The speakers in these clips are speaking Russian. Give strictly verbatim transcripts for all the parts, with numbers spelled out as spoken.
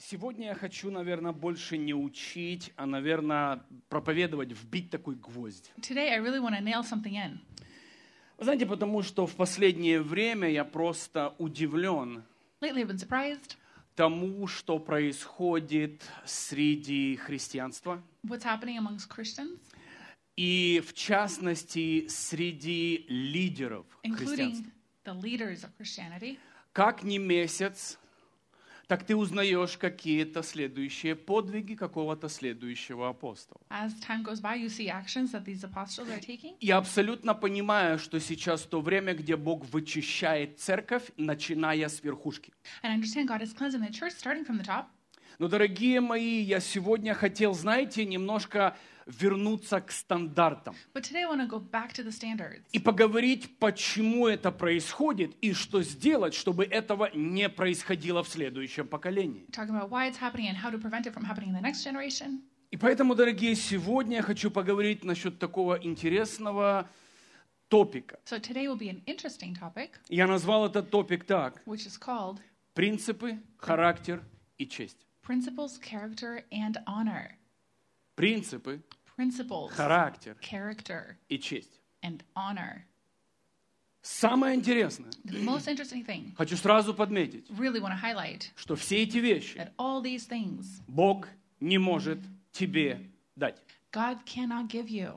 Сегодня я хочу, наверное, больше не учить, а, наверное, проповедовать, вбить такой гвоздь. Today, I really want to nail something in. Вы знаете, потому что в последнее время я просто удивлен Lately, I've been surprised тому, что происходит среди христианства, what's happening amongst Christians, и в частности среди лидеров христианства. including the leaders of Christianity. Как ни месяц, так ты узнаешь какие-то следующие подвиги какого-то следующего апостола. As time goes by, you see actions that these apostles are taking. Я абсолютно понимаю, что сейчас то время, где Бог вычищает церковь, начиная с верхушки. And I understand God is cleansing the church, starting from the top. Но, дорогие мои, я сегодня хотел, знаете, немножко вернуться к стандартам But today, I want to go back to the standards и поговорить, почему это происходит и что сделать, чтобы этого не происходило в следующем поколении. talking about why it's happening and how to prevent it from happening in the next generation. И поэтому, дорогие, сегодня я хочу поговорить насчет такого интересного топика. So today will be an interesting topic, Я назвал этот топик так: which is called принципы, характер и честь. Principles, Character, and Honor. Принципы, Principles, характер character, и честь. and honor. Самое интересное, The most interesting thing, хочу сразу подметить, really want to highlight, что все эти вещи that all these things Бог не может тебе дать. God cannot give you.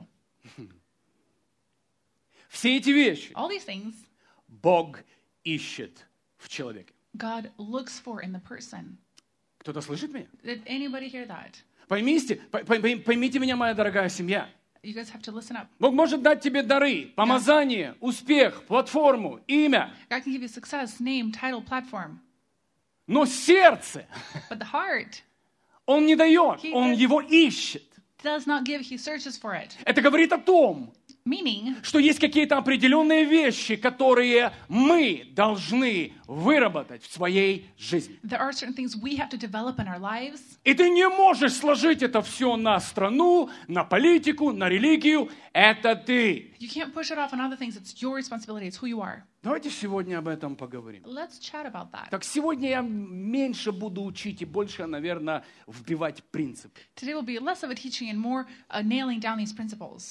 Все эти вещи All these things Бог ищет в человеке. God looks for in the person. Кто-то слышит меня? Did anybody hear that? Поймите, пой- пой- поймите меня, моя дорогая семья. You guys have to listen up. Бог может дать тебе дары, помазание, успех, платформу, имя, God can give you success, name, title, platform. но сердце But the heart Он не дает, He Он does- его ищет. does not give, he searches for it. Это говорит о том, Meaning, что есть какие-то определенные вещи, которые мы должны выработать в своей жизни. there are certain things we have to develop in our lives. И ты не можешь сложить это все на страну, на политику, на религию. Это ты. You can't push it off on other things. It's your responsibility. It's who you are. Давайте сегодня об этом поговорим. Let's chat about that. Так сегодня я меньше буду учить и больше, наверное, вбивать принципы. Today will be less of a teaching and more uh, nailing down these principles.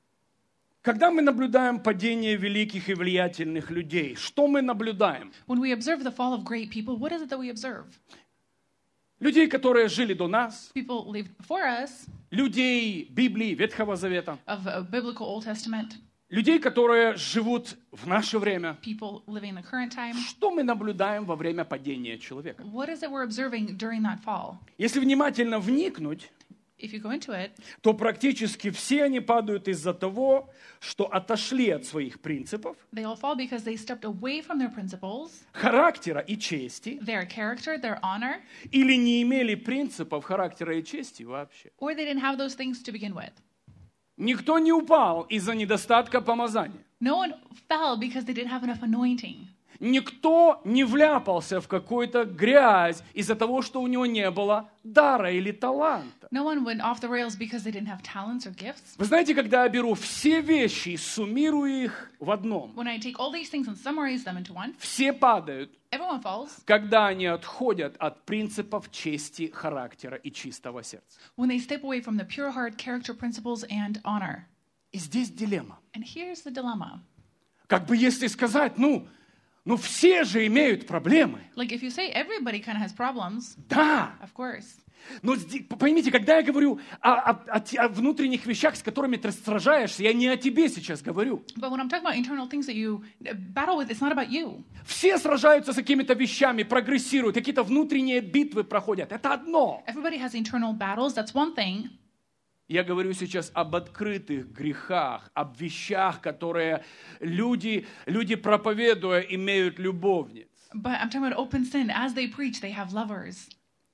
Когда мы наблюдаем падение великих и влиятельных людей, что мы наблюдаем? When we observe the fall of great people, what is it that we observe? Людей, которые жили до нас, People lived before us, людей Библии, Ветхого Завета, of uh, biblical Old Testament, людей, которые живут в наше время. people living in the current time. Что мы наблюдаем во время падения человека? What is it we're observing during that fall? Если внимательно вникнуть, If you go into it, то практически все они падают из-за того, что отошли от своих принципов, they all fall because they stepped away from their principles, характера и чести, their character, their honor, или не имели принципов характера и чести вообще. or they didn't have those things to begin with. Никто не упал из-за недостатка помазания. No one fell because they didn't have enough anointing. Никто не вляпался в какую-то грязь из-за того, что у него не было дара или таланта. No one went off the rails because they didn't have talents or gifts. Вы знаете, когда я беру все вещи и суммирую их в одном, When I take all these things and summarize them into one, все падают, everyone falls когда они отходят от принципов чести, характера и чистого сердца. when they step away from the pure heart, character, principles, and honor. И здесь дилемма. And here's the dilemma. Как бы если сказать, ну, ну все же имеют проблемы. Like if you say everybody kind of has problems, Да, of course. но зде- поймите, когда я говорю о, о- о те- о внутренних вещах, с которыми ты сражаешься, я не о тебе сейчас говорю. But when I'm talking about internal things that you battle with, it's not about you. Все сражаются с какими-то вещами, прогрессируют, какие-то внутренние битвы проходят. Это одно. Everybody has internal battles. That's one thing. Я говорю сейчас об открытых грехах, об вещах, которые люди, люди проповедуя, имеют любовниц. But I'm talking about open sin. As they preach, they have lovers.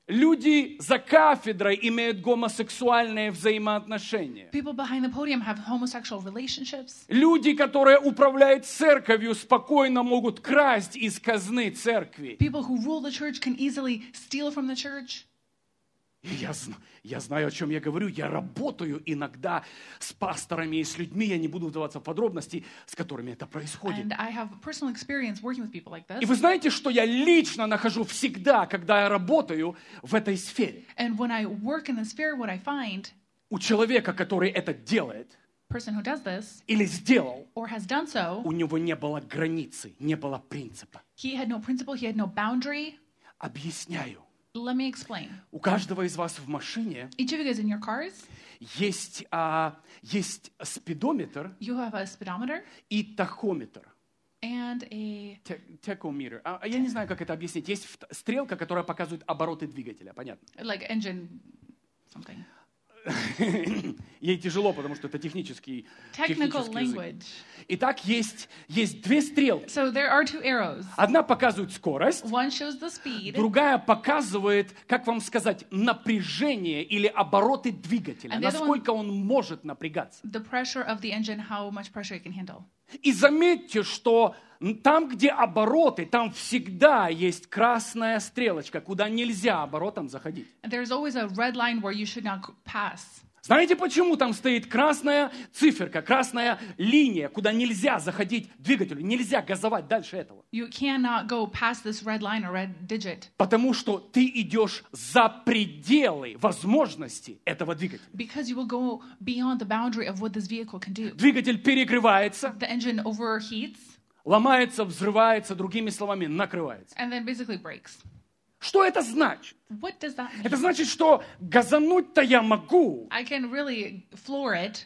Люди за кафедрой имеют гомосексуальные взаимоотношения. People behind the podium have homosexual relationships. Люди, которые управляют церковью, спокойно могут красть из казны церкви. People who rule the church can easily steal from the church. И я, зн- я знаю, о чем я говорю. Я работаю иногда с пасторами и с людьми. Я не буду вдаваться в подробности, с которыми это происходит. And I have personal experience working with people like И this. вы знаете, что я лично нахожу всегда, когда я работаю в этой сфере? And when I work in the sphere, what I find, У человека, который это делает person who does this или сделал, or has done so, у него не было границы, не было принципа. he had no principle, he had no boundary. Объясняю. Let me explain. У каждого из вас в машине Each of you guys in your cars, есть, а, есть спидометр you have a speedometer и тахометр. and a, Те- Текометр. А, я не знаю, как это объяснить. Есть в- стрелка, которая показывает обороты двигателя. Понятно? like engine something. Ей тяжело, потому что это технический, Technical технический язык. language. Итак, есть, есть две стрелки. So there are two arrows. Одна показывает скорость, One shows the speed, другая показывает, как вам сказать, напряжение или обороты двигателя, And the other one- насколько он может напрягаться. the pressure of the engine, how much pressure it can handle. И заметьте, что там, где обороты, там всегда есть красная стрелочка, куда нельзя оборотом заходить. And there's always a red line where you should not pass. Знаете, почему там стоит красная циферка, красная линия, куда нельзя заходить двигателю, нельзя газовать дальше этого? You cannot go past this red line or red digit Потому что ты идешь за пределы возможностей этого двигателя. because you will go beyond the boundary of what this vehicle can do. Двигатель перегревается, The engine overheats ломается, взрывается, другими словами, накрывается. and then basically breaks. Что это значит? What does that mean? Это значит, что газануть-то я могу, I can really floor it,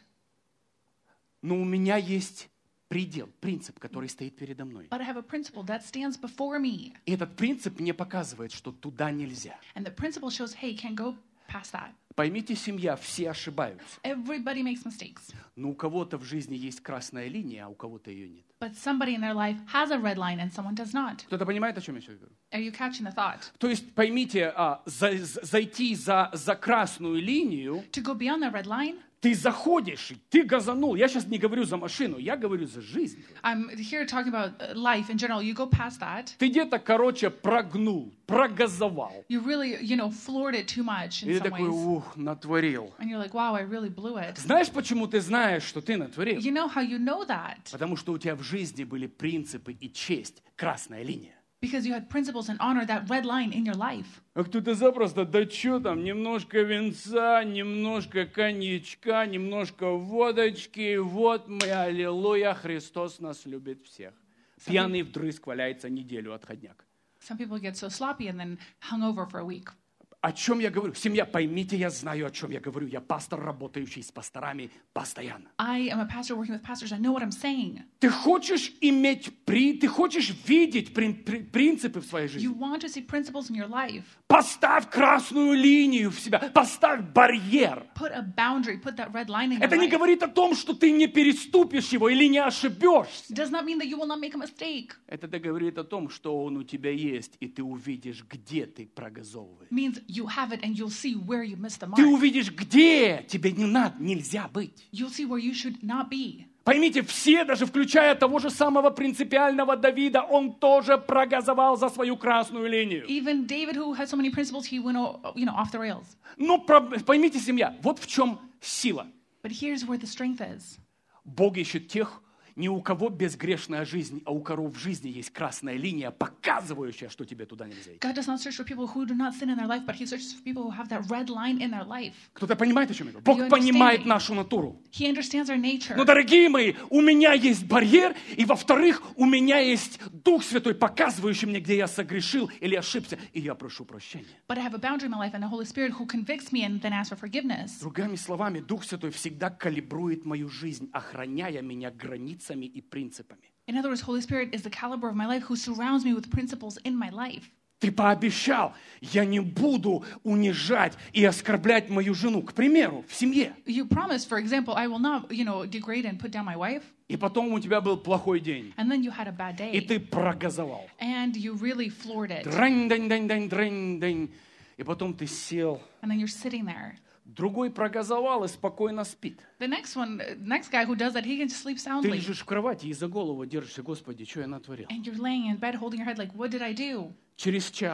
но у меня есть предел, принцип, который стоит передо мной. but I have a principle that stands before me. И этот принцип мне показывает, что туда nельзя. And the principle shows, hey, you can't go past that. Поймите, семья, все ошибаются. Everybody makes mistakes, Но у кого-то в жизни есть красная линия, а у кого-то ее нет. but somebody in their life has a red line and someone does not. Кто-то понимает, о чем я сейчас говорю? Are you catching the thought? То есть, поймите, а, за- за- зайти за, за красную линию, To go beyond the red line, ты заходишь, ты газанул. Я сейчас не говорю за машину, я говорю за жизнь. I'm here talking about uh, life in general. You go past that, Ты где-то, короче, прогнул, прогазовал. you really, you know, floored it too much И in ты some такой, ways. ух, натворил. And you're like, wow, I really blew it. Знаешь, почему ты знаешь, что ты натворил? You know how you know that? Потому что у тебя в жизни были принципы и честь, красная линия. Because you had principles and honor, that red line in your life. А кто-то запросто, да что там, немножко винца, немножко коньячка, немножко водочки, вот мы, аллилуйя, Христос нас любит всех. Пьяный вдрызг валяется неделю отходняк. Some people get so sloppy and then hung over for a week. О чем я говорю? Семья, поймите, я знаю, о чем я говорю. Я пастор, работающий с пасторами постоянно. I am a pastor working with pastors. I know what I'm saying. Ты хочешь иметь, при, ты хочешь видеть при- при- принципы в своей You жизни? want to see principles in your life. Поставь красную линию в себя, поставь барьер. Put a boundary, put that red line in your Это не life. говорит о том, что ты не переступишь его или не ошибешься. Does not mean that you will not make a mistake. Это говорит о том, что он у тебя есть, и ты увидишь, где ты прогазовываешь. Means you have it and you'll see where you missed the Ты mark. увидишь, где тебе не надо, нельзя быть. You'll see where you should not be. Поймите, все, даже включая того же самого принципиального Давида, он тоже прогазовал за свою красную линию. Even David, who had so many principles, he went, o- you know, off the rails. Но про- поймите, семья, вот в чем сила. But here's where the strength is. Бог ищет тех, не у кого безгрешная жизнь, а у кого в жизни есть красная линия, показывающая, что тебе туда нельзя идти. God does not search for people who do not sin in their life, but he searches for people who have that red line in their life. Кто-то понимает, о чем я говорю? Бог You understand понимает me? нашу натуру. He understands our nature. Но, дорогие мои, у меня есть барьер, и, во-вторых, у меня есть Дух Святой, показывающий мне, где я согрешил или ошибся, и я прошу прощения. But I have a boundary in my life and the Holy Spirit who convicts me and then asks for forgiveness. Другими словами, Дух Святой всегда калибрует мою жизнь, охраняя меня границами и принципами. In other words, Holy Spirit is the caliber of my life who surrounds me with principles in my life. Ты пообещал, я не буду унижать и оскорблять мою жену, к примеру, в семье. You promised, for example, I will not, you know, degrade and put down my wife. И потом у тебя был плохой день, And then you had a bad и day. ты прогазовал. And you really floored it. Дрань-дань-дань-дань-дрань-дань. И потом ты сел. And then you're sitting there. Другой прогазовал и спокойно спит. The next one, uh, next guy who does that, he can just sleep Ты soundly. лежишь в кровати и за голову держишься, Господи, что я натворил? And you're laying in bed holding your head like, what did I do? Через час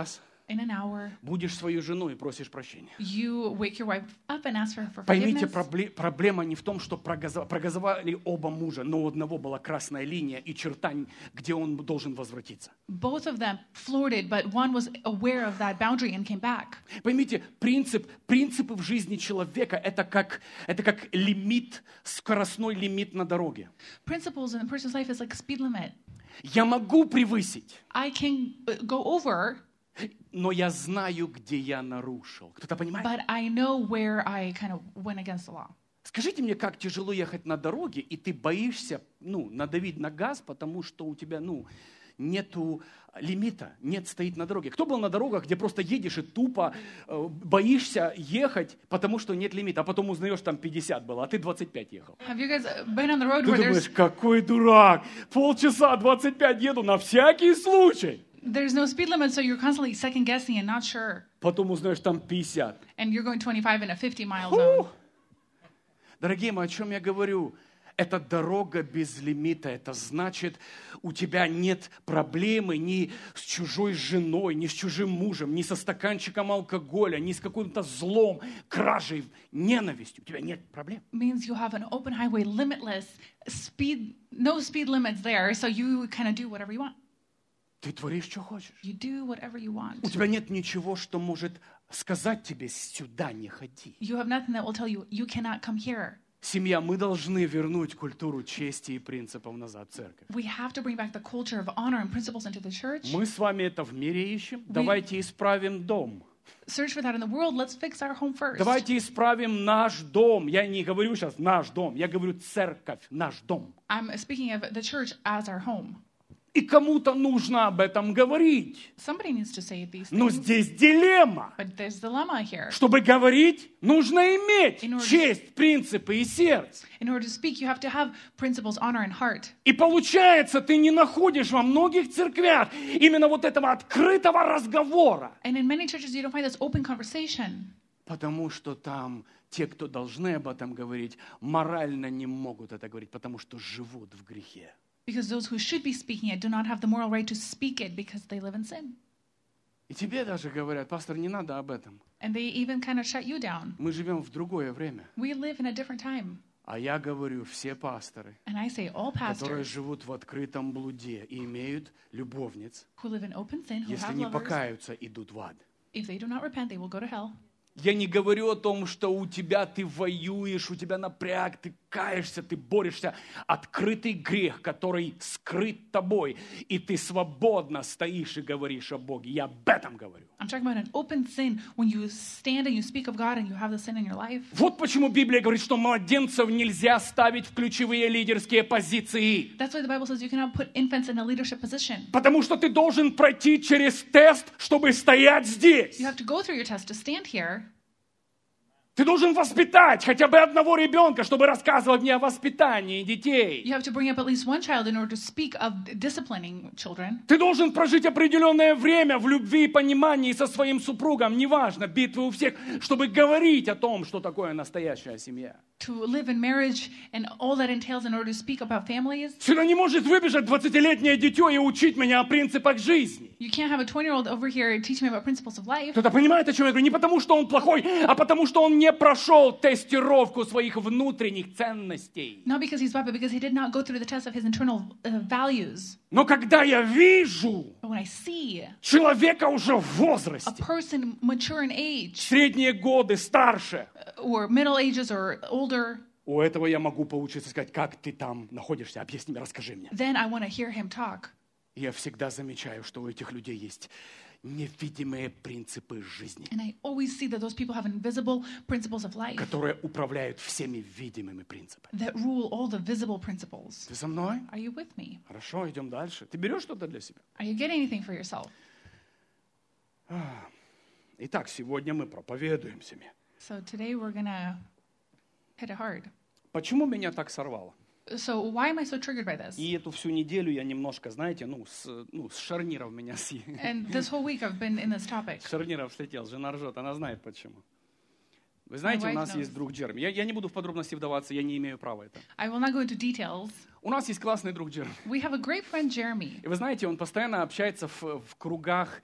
In an hour, будешь свою жену и просишь прощения. you wake your wife up and ask her for Поймите, forgiveness. пробле- проблема не в том, что прогаза- прогазовали оба мужа, но у одного была красная линия и черта, где он должен возвратиться. Both of them flirted, but one was aware of that boundary and came back. Поймите, принцип, принципы в жизни человека это как, это как лимит, скоростной лимит на дороге. Principles in a person's life is like speed limit. Я могу превысить, I can uh, go over, но я знаю, где я нарушил. Кто-то понимает? but I know where I kind of went against the law. Скажите мне, как тяжело ехать на дороге, и ты боишься, ну, надавить на газ, потому что у тебя, ну, нету лимита, нет, стоит на дороге. Кто был на дорогах, где просто едешь и тупо э, боишься ехать, потому что нет лимита, а потом узнаешь, там пятьдесят было, а ты двадцать пять ехал. Have you guys been on the road Ты where думаешь, there's какой дурак, полчаса двадцать пять еду на всякий случай. there's no speed limit, so you're constantly second guessing and not sure, Потом узнаешь, там пятьдесят. and you're going twenty-five in a fifty mile zone. Фу! Дорогие мои, о чем я говорю? Это дорога без лимита. Это значит, у тебя нет проблемы ни с чужой женой, ни с чужим мужем, ни со стаканчиком алкоголя, ни с каким-то злом, кражей, ненавистью. У тебя нет проблем. Means you have an open highway, limitless speed, no speed limits there, so you kind of do whatever you want. Ты творишь, что хочешь. You do whatever you want. У тебя нет ничего, что может сказать тебе «сюда не ходи». You have nothing that will tell you, you cannot come here. Семья, мы должны вернуть культуру чести и принципов назад в церковь. We have to bring back the culture of honor and principles into the church. Мы с вами это в мире ищем. Давайте исправим дом. Search for that in the world. Let's fix our home first. Давайте исправим наш дом. Я не говорю сейчас наш дом, я говорю церковь, наш дом. I'm speaking of the church as our home. И кому-то нужно об этом говорить. Somebody needs to say these Но things. здесь дилемма. But there's a dilemma here. Чтобы говорить, нужно иметь In order- честь, принципы и сердце. In order to speak, you have to have principles, honor, and heart. И получается, ты не находишь во многих церквях именно вот этого открытого разговора. And in many churches, you don't find this open conversation. Потому что там те, кто должны об этом говорить, морально не могут это говорить, потому что живут в грехе. Because those who should be speaking it do not have the moral right to speak it because they live in sin. И тебе даже говорят, пастор, не надо об этом. And they even kind of shut you down. Мы живем в другое время. We live in a different time. А я говорю, все пасторы, And I say all которые pastors живут в открытом блуде и имеют любовниц, who live in open sin, who если have не lovers, покаются, идут в ад. if they do not repent, they will go to hell. Я не говорю о том, что у тебя ты воюешь, у тебя напряг, ты каешься, ты борешься. Открытый грех, который скрыт тобой, и ты свободно стоишь и говоришь о Боге. Я об этом говорю. I'm talking about an open sin when you stand and you speak of God and you have the sin in your life. Вот почему Библия говорит, что младенцев нельзя ставить в ключевые лидерские позиции. That's why the Bible says you cannot put infants in a leadership position. Потому что ты должен пройти через тест, чтобы стоять здесь. You have to go through your test to stand here. Ты должен воспитать хотя бы одного ребенка, чтобы рассказывать мне о воспитании детей. You have to bring up at least one child in order to speak of disciplining children. Ты должен прожить определенное время в любви и понимании со своим супругом, неважно, битвы у всех, чтобы говорить о том, что такое настоящая семья. To live in marriage and all that entails in order to speak about families. Сюда не может выбежать двадцатилетнее дитё и учить меня о принципах жизни. You can't have a twenty-year-old over here teaching me about principles of life. Кто-то понимает, о чем я говорю? Не потому, что он плохой, а потому, что он не прошел тестировку своих внутренних ценностей. Not because he's bad, but because he did not go through the test of his internal uh, values. Но когда я вижу But when I see человека уже в a возрасте, person mature in age, средние годы, старше, or middle ages, or older, у этого я могу поучиться сказать, как ты там находишься, объясни мне, расскажи мне. then I want to hear him talk. Я всегда замечаю, что у этих людей есть невидимые принципы жизни, And I always see that those people have invisible principles of life которые управляют всеми видимыми принципами. that rule all the visible principles. Ты со мной? Are you with me? Хорошо, идем дальше. Ты берешь что-то для себя? Are you getting anything for yourself? Итак, сегодня мы проповедуем семье. So today we're going to hit it hard. Почему меня так сорвало? So why am I so triggered by this? И эту всю неделю я немножко, знаете, ну, с, ну, с шарниров меня съел. And this whole week I've been in this topic. С шарниров слетел, жена ржет, она знает почему. Вы знаете, у wife нас knows. есть друг Джерми. Я, я не буду в подробности вдаваться, я не имею права это. I will not go into details. У нас есть классный друг Джерми. We have a great friend, Jeremy. И вы знаете, он постоянно общается в, в кругах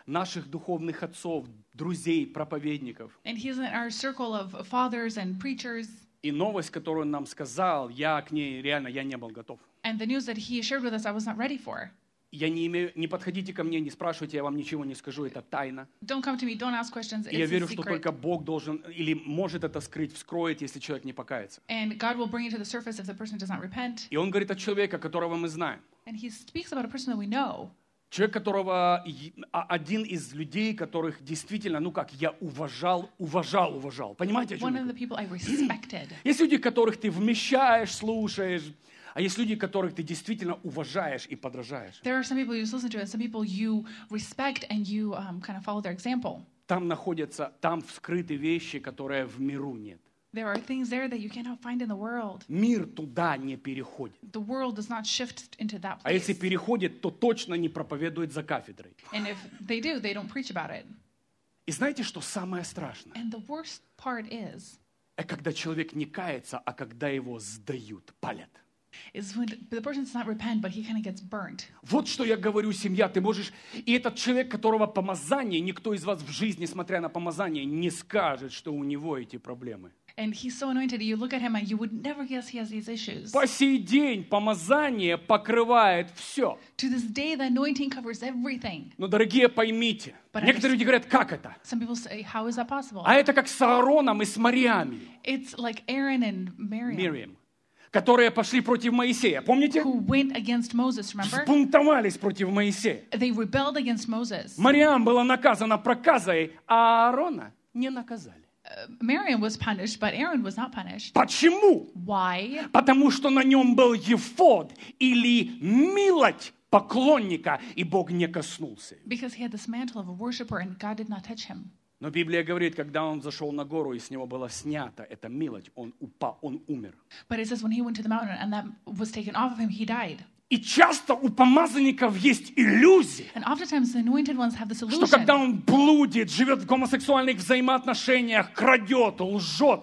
наших духовных отцов, друзей, проповедников. And he's in our circle of fathers and preachers. И новость, которую он нам сказал, я к ней реально, я не был готов. And the news that he shared with us, I was not ready for. Я не имею, не подходите ко мне, не спрашивайте, я вам ничего не скажу, это тайна. Don't come to me, don't ask questions, И я it's a верю, что secret. только Бог должен или может это скрыть, вскроет, если человек не покается. And God will bring it to the surface if the person does not repent. И он говорит о человеке, которого мы знаем. And he speaks about a person that we know. Человек, которого е- а- один из людей, которых действительно, ну как, я уважал, уважал, уважал. Понимаете, о чем One я of the говорю? people I respected. Есть люди, которых ты вмещаешь, слушаешь, а есть люди, которых ты действительно уважаешь и подражаешь. There are some people you just listen to, and some people you respect and you um, kind of follow their example. Там находятся, там вскрыты вещи, которые в миру нет. There are things there that you cannot find in the world. Мир туда не переходит. The world does not shift into that А если place. переходит, то точно не проповедует за кафедрой. And if they do, they don't preach about it. И знаете, что самое страшное? And the worst part is, Это когда человек не кается, а когда его сдают, палят. is when the person does not repent, but he kind of gets burnt. Вот что я говорю, семья, ты можешь... И этот человек, которого помазание, никто из вас в жизни, смотря на помазание, не скажет, что у него эти проблемы. And he's so anointed, you look at him and you would never guess he has these issues. По сей день помазание покрывает все. To this day, the anointing covers everything. Но, дорогие, поймите, But некоторые люди говорят, как это? Some people say, how is that possible? А это как с Аароном и с Мариамью, It's like Aaron and Miriam, Мириам, которые пошли против Моисея. Помните? who went against Moses, remember? Взбунтовались против Моисея. They rebelled against Moses. Мариам была наказана проказой, а Аарона не наказали. Uh, Miriam was punished, but Aaron was not punished. Почему? Why? Потому что на нем был ефод или милоть поклонника, и Бог не коснулся. Because he had this mantle of a worshiper and God did not touch him. Но Библия говорит, когда он зашел на гору, и с него было снято эта милоть, он упал, он умер. But it says when he went to the mountain and that was taken off of him, he died. И часто у помазанников есть иллюзия, And oftentimes the anointed ones have this что illusion когда он блудит, живет в гомосексуальных взаимоотношениях, крадет, лжет,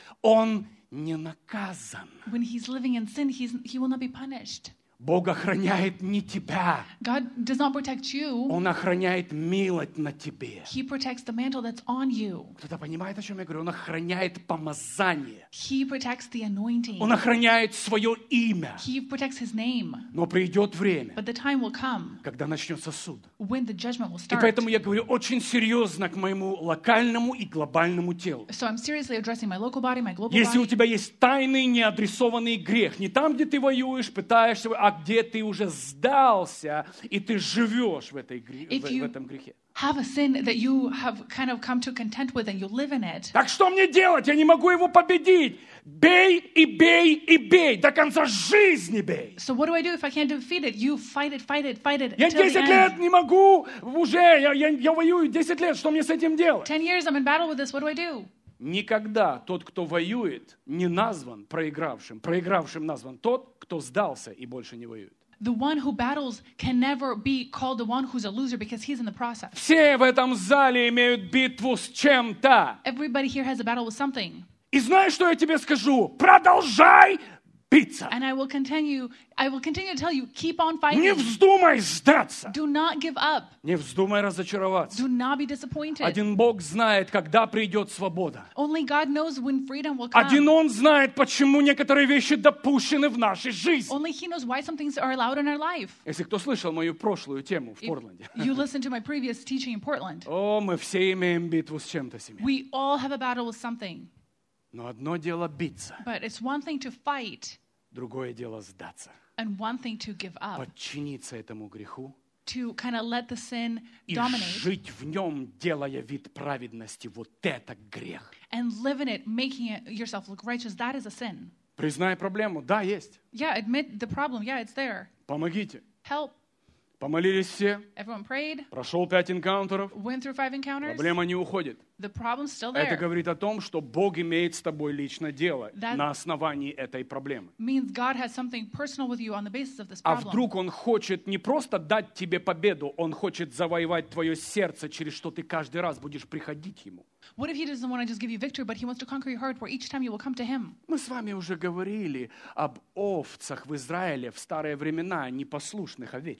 он не наказан. when he's living in sin, he's, he will not be punished. Бог охраняет не тебя, God does not protect you. Он охраняет милость на тебе. He protects the mantle that's on you. Кто-то понимает, о чем я говорю? Он охраняет помазание. He protects the anointing. Он охраняет свое имя. He protects his name. Но придет время, But the time will come когда начнется суд. when the judgment will И start. поэтому я говорю очень серьезно к моему локальному и глобальному телу. So I'm seriously addressing my local body, my global Если у body. тебя есть тайный неадресованный грех, не там, где ты воюешь, пытаешься, а где ты уже сдался, и ты живешь в, этой, гре- If в, you- в этом грехе. Have a sin that you have kind of come to content with and you live in it. Так что мне делать? Я не могу его победить. Бей и бей и бей. До конца жизни бей. So what do I do if I can't defeat it? You fight it, fight it, fight it Я until the десять лет end. не могу уже. Я, я, я воюю десять лет. Что мне с этим делать? Ten years I'm in battle with this. What do I do? Никогда тот, кто воюет, не назван проигравшим. Проигравшим назван тот, кто сдался и больше не воюет. The one who battles can never be called the one who's a loser because he's in the process. Все в этом зале имеют битву с чем-то. Everybody here has a battle with something. И знаешь, что я тебе скажу? Продолжай биться. And I will continue, I will continue to tell you, keep on Не fighting. вздумай сдаться. Do not give up. Не вздумай разочароваться. Do not be disappointed. Один Бог знает, когда придет свобода. Only God knows when freedom will come. Один Он знает, почему некоторые вещи допущены в нашей жизни. Only He knows why some things are allowed in our life. Если кто слышал мою прошлую тему в If Портленде. you listen to my previous teaching in Portland, О, мы все имеем битву с чем-то, семья. we all have a battle with something. Но одно дело биться, But it's one thing to fight другое дело сдаться. and one thing to give up. Подчиниться этому греху To kind of let the sin и dominate жить в нем, делая вид праведности. Вот это грех. and live in it, making it yourself look righteous. That is a sin. Признай проблему. Да, есть. Yeah, admit the problem. Yeah, it's there. Помогите. Help. Помолились все. Everyone prayed, Прошел пять энкаунтеров. went through five encounters. Проблема не уходит. The problem's still Это there. говорит о том, что Бог имеет с тобой лично дело That- на основании этой проблемы. Means God has something personal with you on the basis of this А problem. вдруг Он хочет не просто дать тебе победу, Он хочет завоевать твое сердце, через что ты каждый раз будешь приходить Ему. What if He doesn't want to just give you victory, but He wants to conquer your heart where each time you will come to Him? Мы с вами уже говорили об овцах в Израиле в старые времена, непослушных овечках.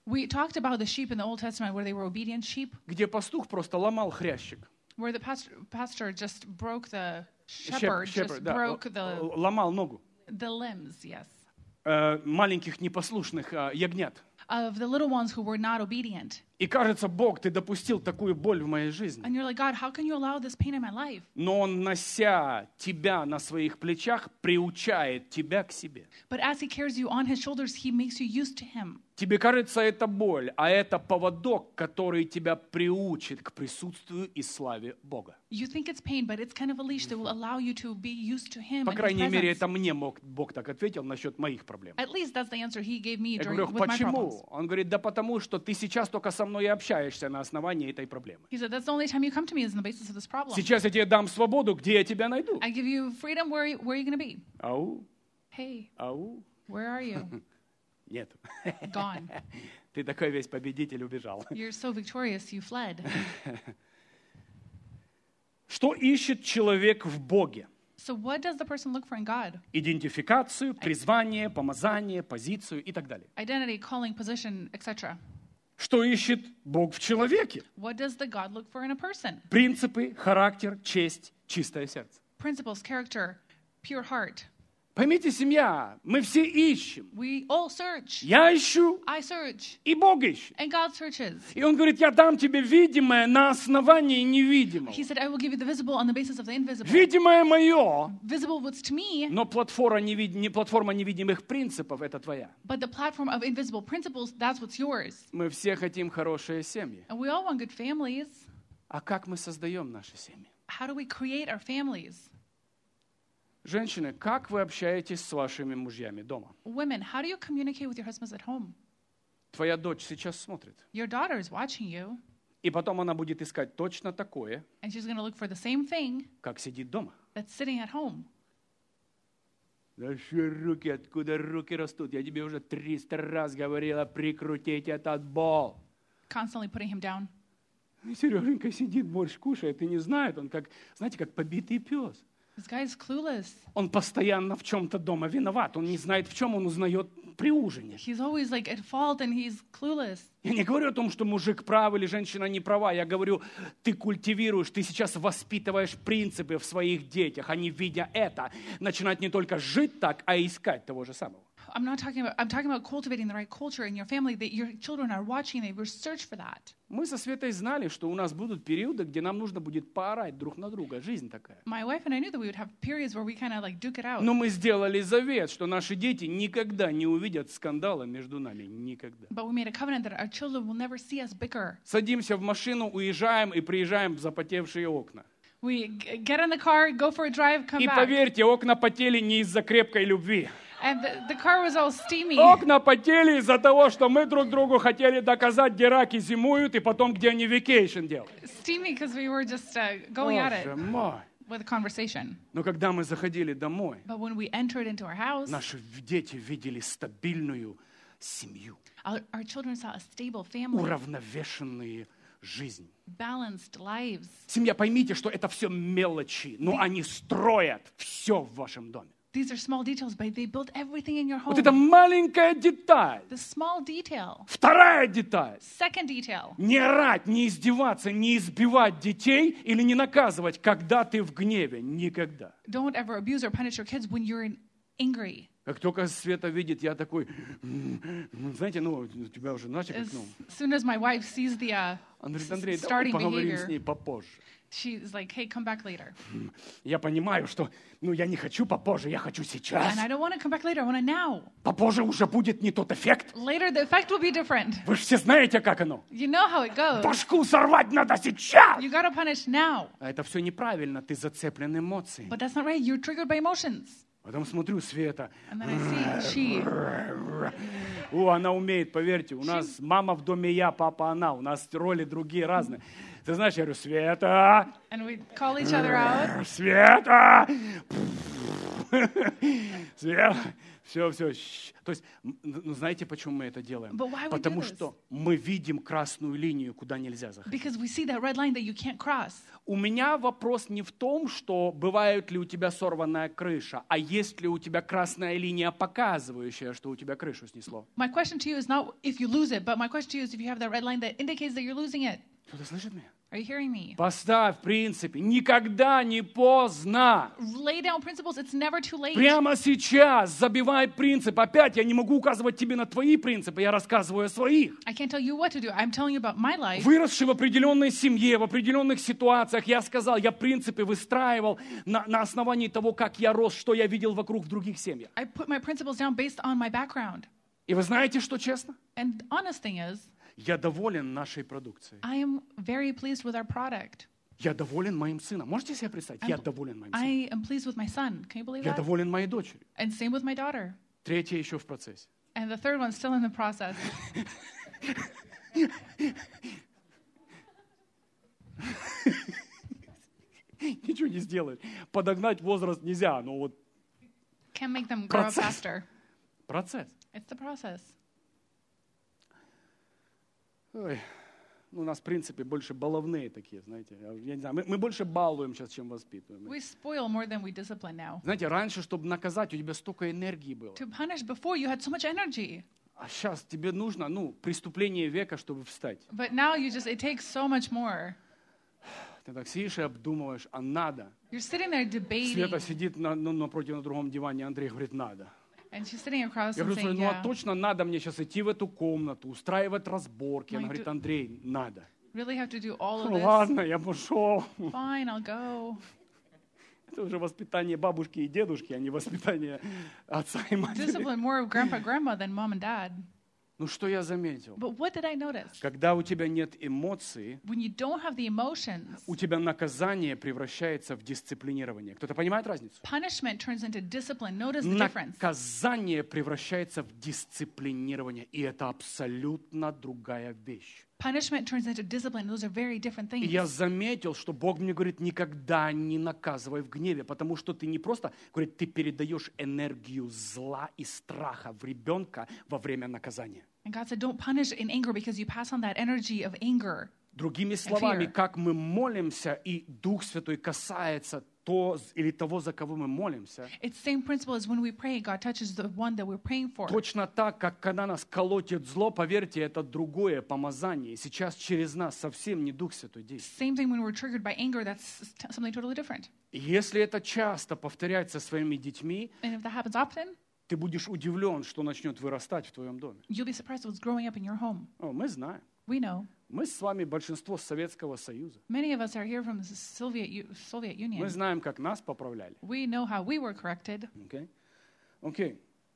We talked about the sheep in the Old Testament where they were obedient sheep, где пастух просто ломал хрящик. where the pastor, pastor just broke the Shep- shepherd, shepherd, just да, broke л- the, ломал ногу the limbs, yes, э, маленьких непослушных э, ягнят. of the little ones who were not obedient. И кажется, Бог, ты допустил такую боль в моей жизни. And you're like, God, how can you allow this pain in my life? Но Он, нося тебя на своих плечах, приучает тебя к себе. But as he carries you on his shoulders, he makes you used to him. Тебе кажется, это боль, а это поводок, который тебя приучит к присутствию и славе Бога. You think it's pain, but it's kind of a leash that will allow you to be used to him По and his крайней мере, presence. это мне Бог, Бог так ответил насчет моих проблем. At least that's the answer he gave me Я during, говорю, with my problems. почему? Он говорит, да потому, что ты сейчас только со мной и общаешься на основании этой проблемы. He said, that's the only time you come to me is on the basis of this problem. Сейчас я тебе дам свободу, где я тебя найду? I give you freedom, where, where are you going to be? Ау, Hey, ау, where are you? нет. Gone. Ты такой весь победитель, убежал. You're so victorious, you fled. Что ищет человек в Боге? So what does the person look for in God? Идентификацию, призвание, помазание, позицию и так далее. Identity, calling, position, et cetera. Что ищет Бог в человеке? What does the God look for in a person? Принципы, характер, честь, чистое сердце. Principles, character, pure heart. Поймите, семья, мы все ищем. We all search. Я ищу, I search. и Бог ищет. And God searches. И Он говорит, я дам тебе видимое на основании невидимого. He said, I will give you the visible on the basis of the invisible. Видимое мое, Visible what's to me, но платформа, невид... не платформа невидимых принципов — это твоя. but the platform of invisible principles, that's what's yours. Мы все хотим хорошие семьи. And we all want good families. А как мы создаем наши семьи? How do we create our families? Женщины, как вы общаетесь с вашими мужьями дома? Women, how do you communicate with your husbands at home? Твоя дочь сейчас смотрит. Your daughter is watching you, И потом она будет искать точно такое, and she's going to look for the same thing как сидит дома. that's sitting at home. Да что руки, откуда руки растут? Я тебе уже триста раз говорила, прикрутить этот бол. Constantly putting him down. И Сереженька сидит, борщ кушает и не знает. Он как, знаете, как побитый пес. This guy is clueless. Он постоянно в чем-то дома виноват. Он не знает, в чем он узнает при ужине. He's always like at fault and he's clueless. Я не говорю о том, что мужик прав или женщина не права. Я говорю, ты культивируешь, ты сейчас воспитываешь принципы в своих детях. Они, видя это, начинают не только жить так, а искать того же самого. I'm not talking about, I'm talking about cultivating the right culture in your family that your children are watching, they will search for that. Мы со Светой знали, что у нас будут периоды, где нам нужно будет поорать друг на друга. Жизнь такая. My wife and I knew that we would have periods where we kind of like duke it out. Но мы сделали завет, что наши дети никогда не увидят скандала между нами. Никогда. But we made a covenant that our children will never see us bicker. Садимся в машину, уезжаем и приезжаем в запотевшие окна. We g- get in the car, go for a drive, come И back. поверьте, окна потели не из-за крепкой любви. And the, the car was all steamy. Окна потели из-за того, что мы друг другу хотели доказать, где раки зимуют, и потом, где они vacation делают. Steamy because we were just uh, going at Боже it мой. with a conversation. Но когда мы заходили домой, But when we entered into our house, наши дети видели стабильную семью, our, our children saw a stable family, уравновешенные жизнь. balanced lives. Семья, поймите, что это все мелочи, но они строят все в вашем доме. These are small details, but they build everything in your home. Вот эта маленькая деталь. The small detail. Вторая деталь. Second detail. Не орать, не издеваться, не избивать детей или не наказывать, когда ты в гневе. Никогда. Don't ever abuse or punish your kids when you're in- angry. Как только Света видит, я такой, знаете, ну, у тебя уже, знаете, как, As ну, soon as my wife sees the uh, он говорит, s- Андрей, давай starting поговорим с behavior, ней попозже. she's like, hey, come back later. Я понимаю, что, ну, я не хочу попозже, я хочу сейчас. And I don't want to come back later, I want to now. Попозже уже будет не тот эффект. Later, the effect will be different. Вы же все знаете, как оно. You know how it goes. Башку сорвать надо сейчас. You got to punish now. А это все неправильно, ты зацеплен эмоциями. But that's not right. You're triggered by emotions. Потом смотрю, Света. And then I see she. О, она умеет, поверьте. У нас мама в доме я, папа она. У нас роли другие разные. Ты знаешь, я говорю, Света, And we call each other out. Света. Сверху. Все, все. То есть, ну, знаете, почему мы это делаем? But why we do Потому this? что мы видим красную линию, куда нельзя заходить. Because we see that red line that you can't cross. У меня вопрос не в том, что бывает ли у тебя сорванная крыша, а есть ли у тебя красная линия, показывающая, что у тебя крышу снесло. My question to you is not if you lose it, but my question to you is if you have that red line that indicates that you're losing it. Кто-то слышит меня? Are you hearing me? Поставь принципы. Никогда не поздно. Lay down principles. It's never too late. Прямо сейчас забивай принцип. Опять я не могу указывать тебе на твои принципы, я рассказываю о своих. I can't tell you what to do. I'm telling you about my life. Выросший в определенной семье, в определенных ситуациях, я сказал, я принципы выстраивал на, на основании того, как я рос, что я видел вокруг в других семьях. I put my principles down based on my background. И вы знаете, что честно? And honest thing is, Я доволен нашей продукцией. I am very pleased with our product. Я доволен моим сыном. Можете себе представить? Я доволен моим сыном. I am pleased with my son. Can you believe Я that? доволен моей дочерью. And same with my daughter. Третье еще в процессе. And the third one's still in the process. Ничего не сделать. Подогнать возраст нельзя, но вот Can't make them grow up Процесс. faster. процесс. It's the process. Ой, ну, у нас, в принципе, больше баловные такие, знаете. Я, я не знаю, мы, мы больше балуем сейчас, чем воспитываем. We spoil more than we discipline now. Знаете, раньше, чтобы наказать, у тебя столько энергии было. To punish before, you had so much energy. А сейчас тебе нужно, ну, преступление века, чтобы встать. But now you just, it takes so much more. Ты так сидишь и обдумываешь, а надо. You're sitting there debating. Света сидит на, ну, напротив на другом диване, Андрей говорит, надо. And she's sitting across Я and говорю, saying, слушай, ну а yeah, точно надо мне сейчас идти в эту комнату, устраивать разборки. Она Ну, и говорит, ты- Андрей, надо. really have to do all of Ну this? ладно, я пошел. Fine, I'll go. Это уже воспитание бабушки и дедушки, а не воспитание отца и матери. Discipline more of grandpa, grandma than mom and dad. Ну что я заметил? But what did I notice? Когда у тебя нет эмоций, When you don't have the emotions, у тебя наказание превращается в дисциплинирование. Кто-то понимает разницу? punishment turns into discipline. Notice the difference. Наказание превращается в дисциплинирование. И это абсолютно другая вещь. Punishment turns into discipline. Those are very different И things. я заметил, что Бог мне говорит, никогда не наказывай в гневе, потому что ты не просто, говорит, ты передаешь энергию зла и страха в ребенка во время наказания. And God said, don't punish in anger because you pass on that energy of anger. Другими словами, fear. как мы молимся, и Дух Святой касается то или того, за кого мы молимся, It's the same principle as when we pray, God touches the one that we're praying for. точно так, как когда нас колотит зло, поверьте, это другое помазание. И сейчас через нас совсем не Дух Святой действует. Same thing when we're triggered by anger, that's t- something totally different. И если это часто повторять со своими детьми, And if that happens often, ты будешь удивлен, что начнет вырастать в твоем доме. you'll be surprised what's growing up in your home. О, мы знаем. We know. Мы с вами большинство Советского Союза. Many of us are here from the Soviet, U- Soviet Мы Union. знаем, как нас поправляли. We know how we were corrected. Окей? Окей.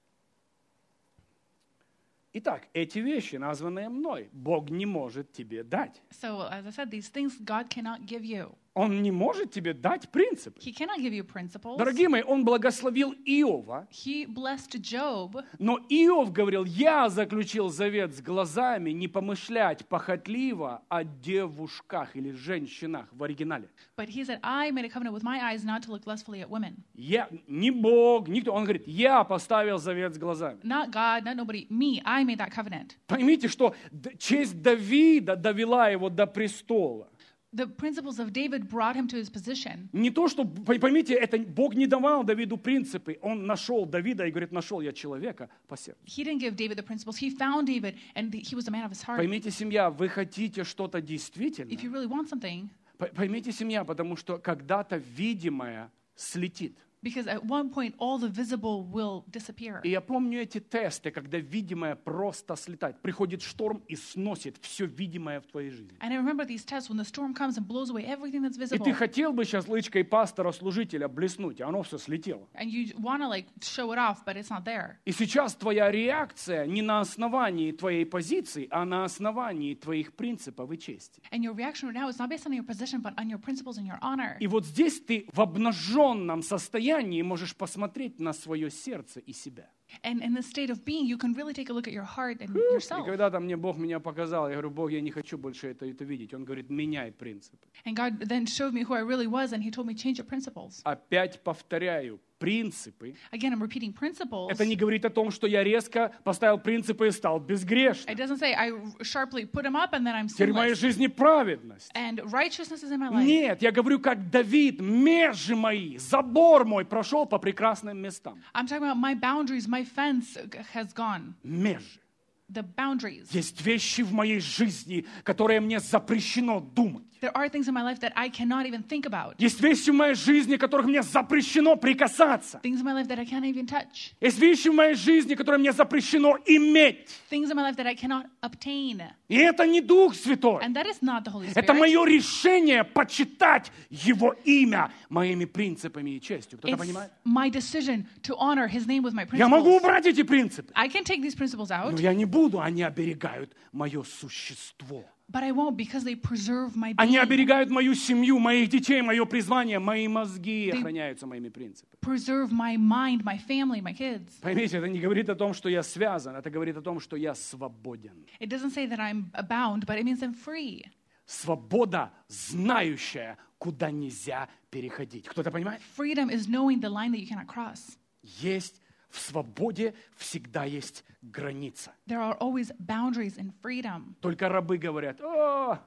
Итак, эти вещи, названные мной, Бог не может тебе дать. So, as I said, these things God cannot give you. Он не может тебе дать принципы. He cannot give you principles. Дорогие мои, он благословил Иова, He blessed Job, но Иов говорил, я заключил завет с глазами не помышлять похотливо о девушках или женщинах в оригинале. but he said, I made a covenant with my eyes not to look lustfully at women. Я, не Бог, никто. Он говорит, я поставил завет с глазами. Not God, not nobody, me, I made that covenant. Поймите, что д- честь Давида довела его до престола. The principles of David brought him to his position. Не то, что, пой- поймите, это Бог не давал Давиду принципы. Он нашел Давида и говорит, нашел я человека по сердцу. He didn't give David the principles. He found David, and he was a man of his heart. Поймите, семья, вы хотите что-то действительно? If you really want something, П- Поймите, семья, потому что когда-то видимое слетит. because at one point all the visible will disappear. И я помню эти тесты, когда видимое просто слетает. Приходит шторм и сносит все видимое в твоей жизни. And I remember these tests when the storm comes and blows away everything that's И visible. ты хотел бы сейчас лычкой пастора-служителя блеснуть, а оно все слетело. And you want to like show it off, but it's not there. И сейчас твоя реакция не на основании твоей позиции, а на основании твоих принципов и чести. And your reaction right now is not based on your position, but on your principles and your honor. И вот здесь ты в обнаженном состоянии можешь посмотреть на свое сердце и себя. And in this state of being, you can really take a look at your heart and И yourself. когда-то мне Бог меня показал, я говорю, Бог, я не хочу больше это, это видеть. Он говорит, меняй принципы. And God then showed me who I really was, and He told me, change your principles. Опять повторяю, принципы, Again, I'm repeating principles. это не говорит о том, что я резко поставил принципы и стал безгрешным. It doesn't say I sharply put them up and then I'm Теперь в моей sinless. жизни праведность. And righteousness is in my life. Нет, я говорю, как Давид, межи мои, забор мой прошел по прекрасным местам. I'm talking about my boundaries, my fence has gone. Межи. The boundaries. Есть вещи в моей жизни, которые мне запрещено думать. There are things in my life that I cannot even think about. Есть вещи в моей жизни, которых мне запрещено прикасаться. Things in my life that I can't even touch. Есть вещи в моей жизни, которые мне запрещено иметь. Things in my life that I cannot obtain. И это не Дух Святой. And that is not the Holy Это Spirit. мое решение почитать Его имя моими принципами и честью. Кто-то It's понимает? my decision to honor His name with my Я могу principles. убрать эти принципы, I can take these principles но out, я не буду. Они оберегают мое существо. but I won't because they preserve my Они being. оберегают мою семью, моих детей, мое призвание, мои мозги They- охраняются моими принципами. Preserve my mind, my family, my kids. Поймите, это не говорит о том, что я связан, это говорит о том, что я свободен. It doesn't say that I'm bound, but it means I'm free. Свобода, знающая, куда нельзя переходить. Кто-то понимает? Freedom is knowing the line that you cannot cross. Есть в свободе всегда есть граница. There are always boundaries in freedom. Только рабы говорят: о,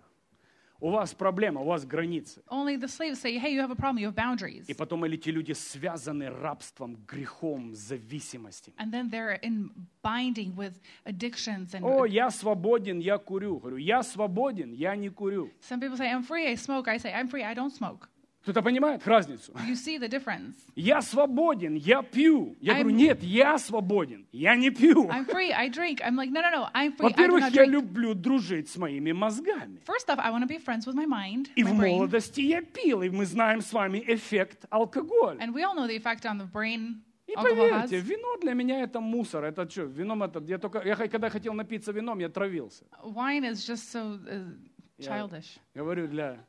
у вас проблема, у вас границы. Only the slaves say, hey, you have a problem, you have boundaries. И потом эти люди связаны рабством, грехом, зависимостью. And then they're in binding with addictions. And О, я свободен, я курю. Говорю, я свободен, я не курю. some people say, I'm free, I smoke. I say, I'm free, I don't smoke. Кто-то понимает разницу? You see the difference. Я свободен, я пью. Я I'm- говорю, нет, я свободен, я не пью. I'm free, I drink. I'm like, no, no, no, I'm free, I do Во-первых, not я drink. люблю дружить с моими мозгами. First off, I want to be friends with my mind, И my в brain. молодости я пил, и мы знаем с вами эффект алкоголя. And we all know the effect on the brain И alcohol поверьте, has. вино для меня это мусор. Это что, вином это... Я только, я х- когда хотел напиться вином, я травился. Wine is just so uh, childish. Говорю, для...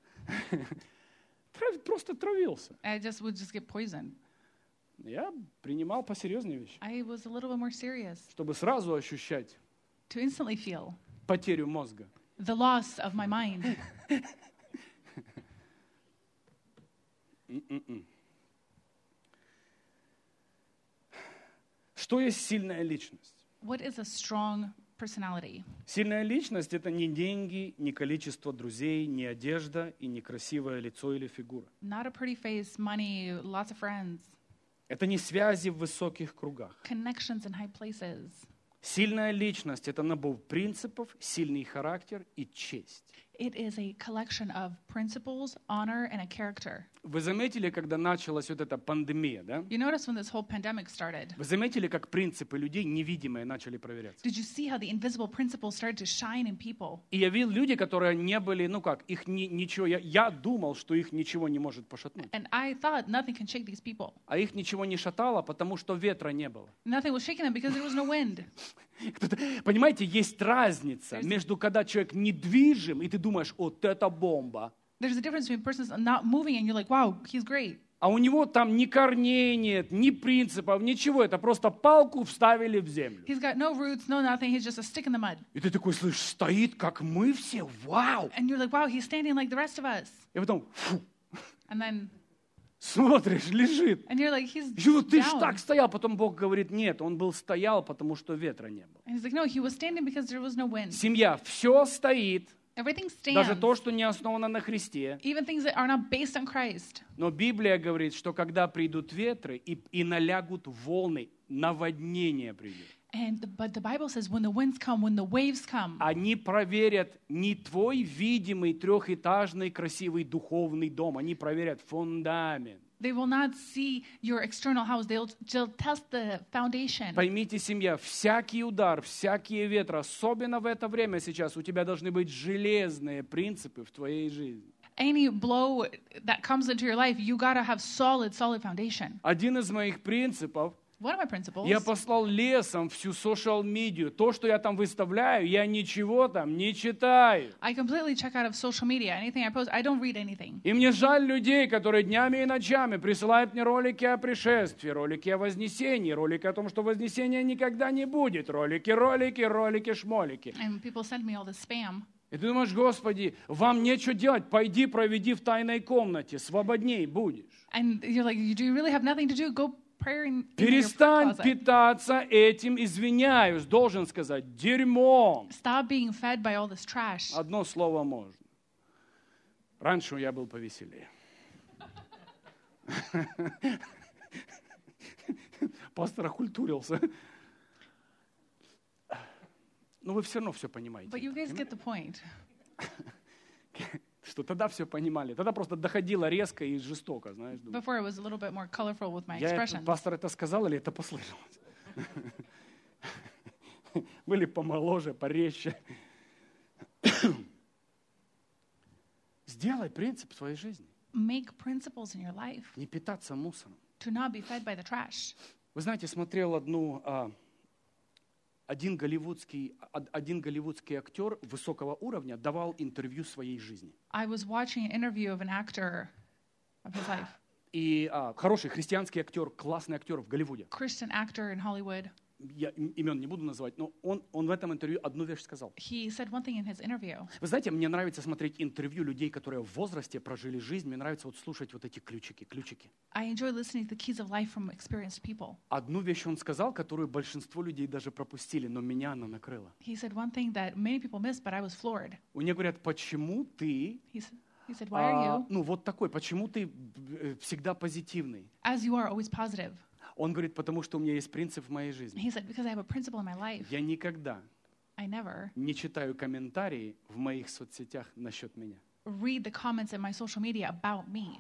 Трав- Просто травился. I just would just get poisoned. Я принимал посерьезнее вещи, I was a little bit more serious чтобы сразу ощущать to instantly feel потерю мозга. the loss of my mind. М-м-м. Что есть сильная личность? What is a strong personality? Сильная личность — это не деньги, не количество друзей, не одежда и не красивое лицо или фигура. Not a pretty face, money, lots of friends, Это не связи в высоких кругах. connections in high places. Сильная личность — это набор принципов, сильный характер и честь. It is a collection of principles, honor, and a character. Вы заметили, когда началась вот эта пандемия, да? You notice when this whole pandemic started, Вы заметили, как принципы людей невидимые начали проверяться? did you see how the invisible principles started to shine in people? И я видел люди, которые не были, ну как, их ни- ничего, я, я думал, что их ничего не может пошатнуть. And I thought nothing can shake these people. А их ничего не шатало, потому что ветра не было. Nothing was shaking them because there was no wind. Кто-то- Понимаете, есть разница между, когда человек недвижим, и ты думаешь, вот это бомба. There's a difference between a person not moving and you're like, wow, he's great. А у него там ни корней нет, ни принципов, ничего. Это просто палку вставили в землю. He's got no roots, no nothing. He's just a stick in the mud. И ты такой слышишь, стоит, как мы все, вау. And you're like, wow, he's standing like the rest of us. И потом, фу, And then, смотришь, лежит. and you're like, he's Еще вот ты ж down. так стоял, потом Бог говорит, нет, он был стоял, потому что ветра не было. And he's like, no, he was standing because there was no wind. Семья, все стоит, Everything даже stands. то, что не основано на Христе. Even things that are not based on Christ. Но Библия говорит, что когда придут ветры и, и налягут волны, наводнение придет. And but the Bible says when the winds come, when the waves come, Они проверят не твой видимый трехэтажный красивый духовный дом, они проверят фундамент. they will not see your external house. They'll, they'll test the foundation. Поймите, семья, всякий удар, всякие ветры, особенно в это время сейчас, у тебя должны быть железные принципы в твоей жизни. Any blow that comes into your life, you gotta have solid, solid foundation. Один из моих принципов, One of my principles, я послал лесом всю social-медиа. То, что я там выставляю, я ничего там не читаю. I completely check out of social media. Anything I post, I don't read anything. И мне жаль людей, которые днями и ночами присылают мне ролики о пришествии, ролики о вознесении, ролики о том, что вознесения никогда не будет, ролики, ролики, ролики, шмолики. And people send me all this spam. И ты думаешь, Господи, вам нечего делать, пойди проведи в тайной комнате, свободней будешь. And you're like, do you really have nothing to do? Go prayer in, in your Перестань closet. питаться этим, извиняюсь, должен сказать, дерьмом. Stop being fed by all this trash. Одно слово можно. Раньше я был повеселее. Пастор окультурился. Но вы все равно все понимаете. But you guys get the point. Что тогда все понимали. Тогда просто доходило резко и жестоко, знаешь. думаю. Before it was a little bit more colorful with my Я это- expressions. пастор это сказал или это послышалось? Были помоложе, порезче. Сделай принцип в своей жизни. Make principles in your life Не питаться мусором. to not be fed by the trash. Вы знаете, смотрел одну, а, один голливудский, од- один голливудский актер высокого уровня давал интервью своей жизни. I was watching an interview of an actor of his life, И а, хороший христианский актер, классный актер в Голливуде. Christian actor in Hollywood. Я им- имен не буду называть, но он, он в этом интервью одну вещь сказал. He said one thing in his interview. Вы знаете, мне нравится смотреть интервью людей, которые в возрасте прожили жизнь. Мне нравится вот слушать вот эти ключики, ключики. I enjoy listening to the keys of life from experienced people. Одну вещь он сказал, которую большинство людей даже пропустили, но меня она накрыла. He said one thing that many people missed, but I was floored. У меня говорят, почему ты, He, s- he said, why are а, you, ну вот такой, почему ты э, всегда позитивный? as you are, always positive? Он говорит, потому что у меня есть принцип в моей жизни. He said, because I have a principle in my life. Я никогда I never не читаю комментарии в моих соцсетях насчет меня. read the comments in my social media about me.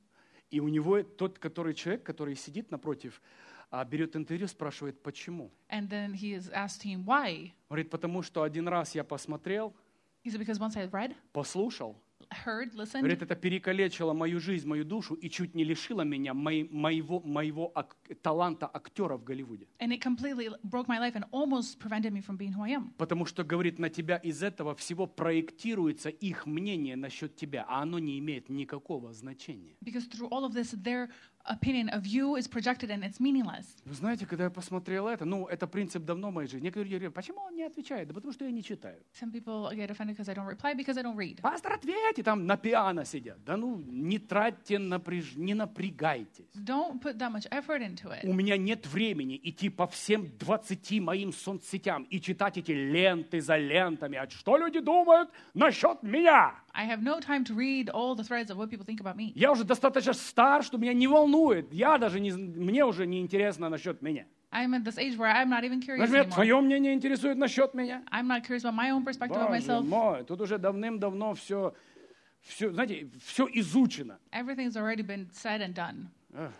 И у него тот, который человек, который сидит напротив, а, берет интервью, спрашивает, почему. And then he is asked him why. Говорит, потому что один раз я посмотрел, He said, because once I read, послушал, heard, listened, говорит, это перекалечило мою жизнь, мою душу и чуть не лишило меня мои- моего, моего ак- таланта актера в Голливуде. and it completely broke my life and almost prevented me from being who I am. Потому что, говорит, на тебя из этого всего проектируется их мнение насчет тебя, а оно не имеет никакого значения. Because through all of this, their opinion of you is projected and it's meaningless. Вы знаете, когда я посмотрел это, ну, это принцип давно в моей жизни. Некоторые говорят, почему он не отвечает? Да потому что я не читаю. Some people get offended because I don't reply because I don't read. Пастор, ответьте, там на пиано сидят. Да ну, не тратьте, напряж... не напрягайтесь. Don't put that much effort into У it. меня нет времени идти по всем двадцати моим соцсетям и читать эти ленты за лентами. А что люди думают насчет меня? I have no time to read all the threads of what people think about me. Я уже достаточно стар, что меня не волнует. Я даже не, з- мне уже не интересно насчет меня. I'm at this age where I'm not even curious Например, anymore. твое мнение интересует насчет меня? I'm not curious about my own perspective of Боже myself. мой, тут уже давным-давно все, все, знаете, все изучено. Everything's already been said and done. Эх.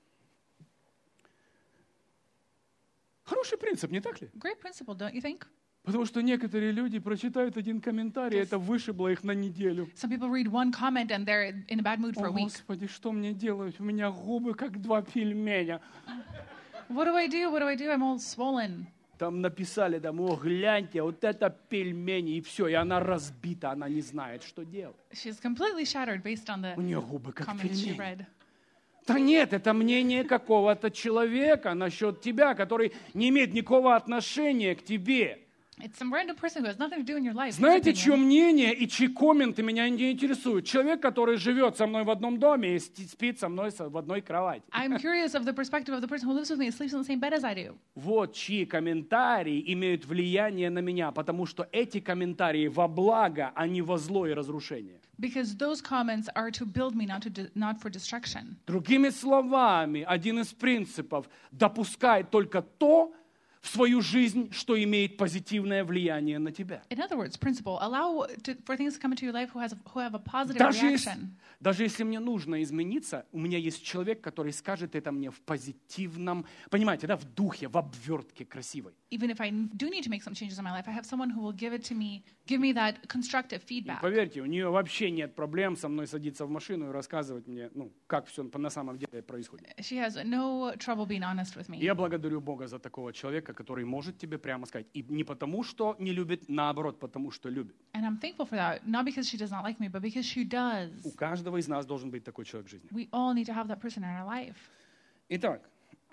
Хороший принцип, не так ли? Great principle, don't you think? Потому что некоторые люди прочитают один комментарий, это вышибло их на неделю. Some people read one comment and they're in a bad mood for О, a week. Господи, что мне делать? У меня губы как два пельменя. What do I do? What do I do? I'm all swollen. Там написали, там, о, гляньте, вот это пельмени, и все, и она разбита, она не знает, что делать. She's completely shattered based on У the нее губы как comments she пельмени. read. Да нет, это мнение какого-то человека насчет тебя, который не имеет никакого отношения к тебе. It's some random person who has nothing to do in your life. his Знаете, opinion. чье мнение и чьи комменты меня не интересуют? Человек, который живет со мной в одном доме и ст- спит со мной со- в одной кровати. I'm curious of the perspective of the person who lives with me and sleeps in the same bed as I do. Вот чьи комментарии имеют влияние на меня, потому что эти комментарии во благо, а не во зло и разрушение. Because those comments are to build me, not to de- not for destruction. Другими словами, один из принципов – допускай только то в свою жизнь, что имеет позитивное влияние на тебя. In other words, principle, allow to, for things to come into your life who has a, who have a positive Даже если, reaction. даже если мне нужно измениться, у меня есть человек, который скажет это мне в позитивном, понимаете, да, в духе, в обвертке красивой. Even if I do need to make some changes in my life, I have someone who will give it to me, give me that constructive И feedback. поверьте, у нее вообще нет проблем со мной садиться в машину и рассказывать мне, ну, как все на самом деле происходит. She has no trouble being honest with me. Я благодарю Бога за такого человека, который может тебе прямо сказать. И не потому, что не любит, наоборот, потому что любит. And I'm thankful for that, not because she does not like me, but because she У does. каждого из нас должен быть такой человек в жизни. We all need to have that person in our life. Итак,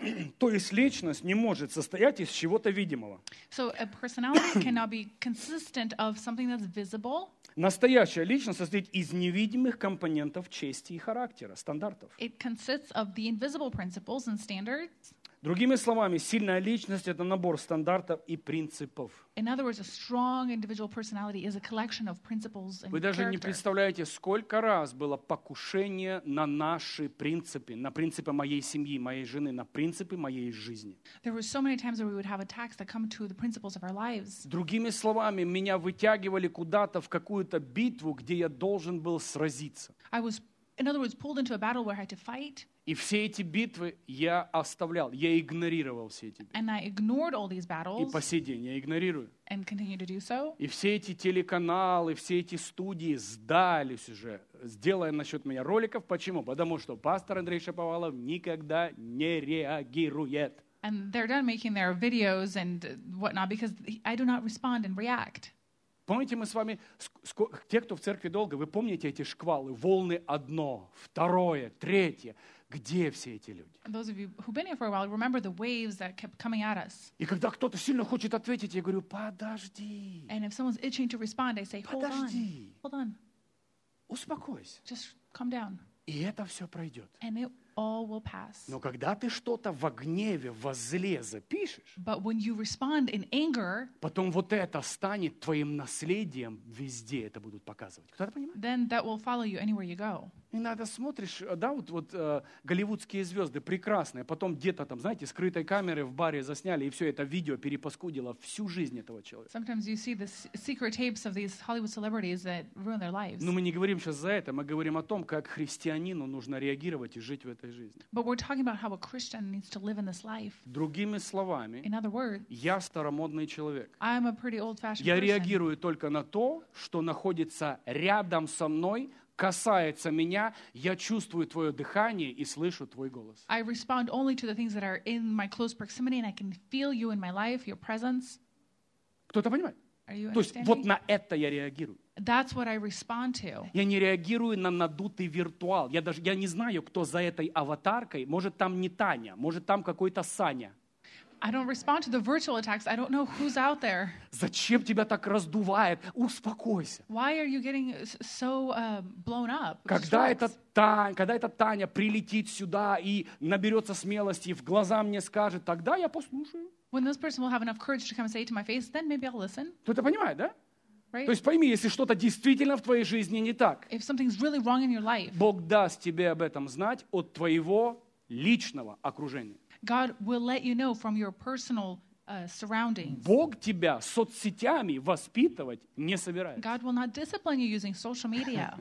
То есть личность не может состоять из чего-то видимого. So a personality cannot be consistent of something that's visible. Настоящая личность состоит из невидимых компонентов чести и характера, стандартов. It consists of the invisible principles and standards. Другими словами, сильная личность – это набор стандартов и принципов. In other words, a strong individual personality is a collection of principles and Вы даже не character. представляете, сколько раз было покушение на наши принципы, на принципы моей семьи, моей жены, на принципы моей жизни. There were so many times where we would have attacks that come to the principles of our lives. Другими словами, меня вытягивали куда-то в какую-то битву, где я должен был сразиться. I was, in other words, pulled into a battle where I had to fight, И все эти битвы я оставлял, я игнорировал все эти битвы. and I ignored all these И battles по сей день я игнорирую. and continue to do so. И все эти телеканалы, все эти студии сдались уже, сделая насчет меня роликов. Почему? Потому что пастор Андрей Шаповалов никогда не реагирует. And they're done making their videos and whatnot because I do not respond and react. Помните, мы с вами, ск- те, кто в церкви долго, вы помните эти шквалы, волны одно, второе, третье. Где все эти люди? And those of you who've been here for a while, remember the waves that kept coming at us. И когда кто-то сильно хочет ответить, я говорю, подожди, And if someone's itching to respond, I say, hold on, подожди, hold on, успокойся. just calm down. И это все пройдет. And it all will pass. Но когда ты что-то во гневе, во зле запишешь, But when you respond in anger, потом вот это станет твоим наследием, везде это будут показывать. Кто-то понимает? then that will follow you anywhere you go. И надо смотришь, да, вот, вот э, голливудские звезды прекрасные, потом где-то там, знаете, скрытой камеры в баре засняли, и все это видео перепаскудило всю жизнь этого человека. Sometimes you see the s- secret tapes of these Hollywood celebrities that ruin their lives. Но мы не говорим сейчас за это, мы говорим о том, как христианину нужно реагировать и жить в этой жизни. But we're talking about how a Christian needs to live in this life. Другими словами, In other words, я старомодный человек. I'm a pretty old-fashioned Я person. реагирую только на то, что находится рядом со мной, касается меня, я чувствую твое дыхание и слышу твой голос. I respond only to the things that are in my close proximity, and I can feel you in my life, your presence. Кто-то понимает? Are you То есть understanding? вот на это я реагирую. That's what I respond to. Я не реагирую на надутый виртуал. Я даже я не знаю, кто за этой аватаркой. Может, там не Таня, может, там какой-то Саня. I don't respond to the virtual attacks. I don't know who's out there. Зачем тебя так раздувает? Успокойся. Why are you getting s- so uh, blown up? with Когда strokes? эта, Таня, когда эта Таня прилетит сюда и наберется смелости, и в глаза мне скажет, тогда я послушаю. When this person will have enough courage to come and say it to my face, then maybe I'll listen, Кто-то понимает, да? right? То есть пойми, если что-то действительно в твоей жизни не так, If something's really wrong in your life, Бог даст тебе об этом знать от твоего личного окружения. God will let you know from your personal uh, surroundings. Бог тебя соцсетями воспитывать не собирается. God will not discipline you using social media.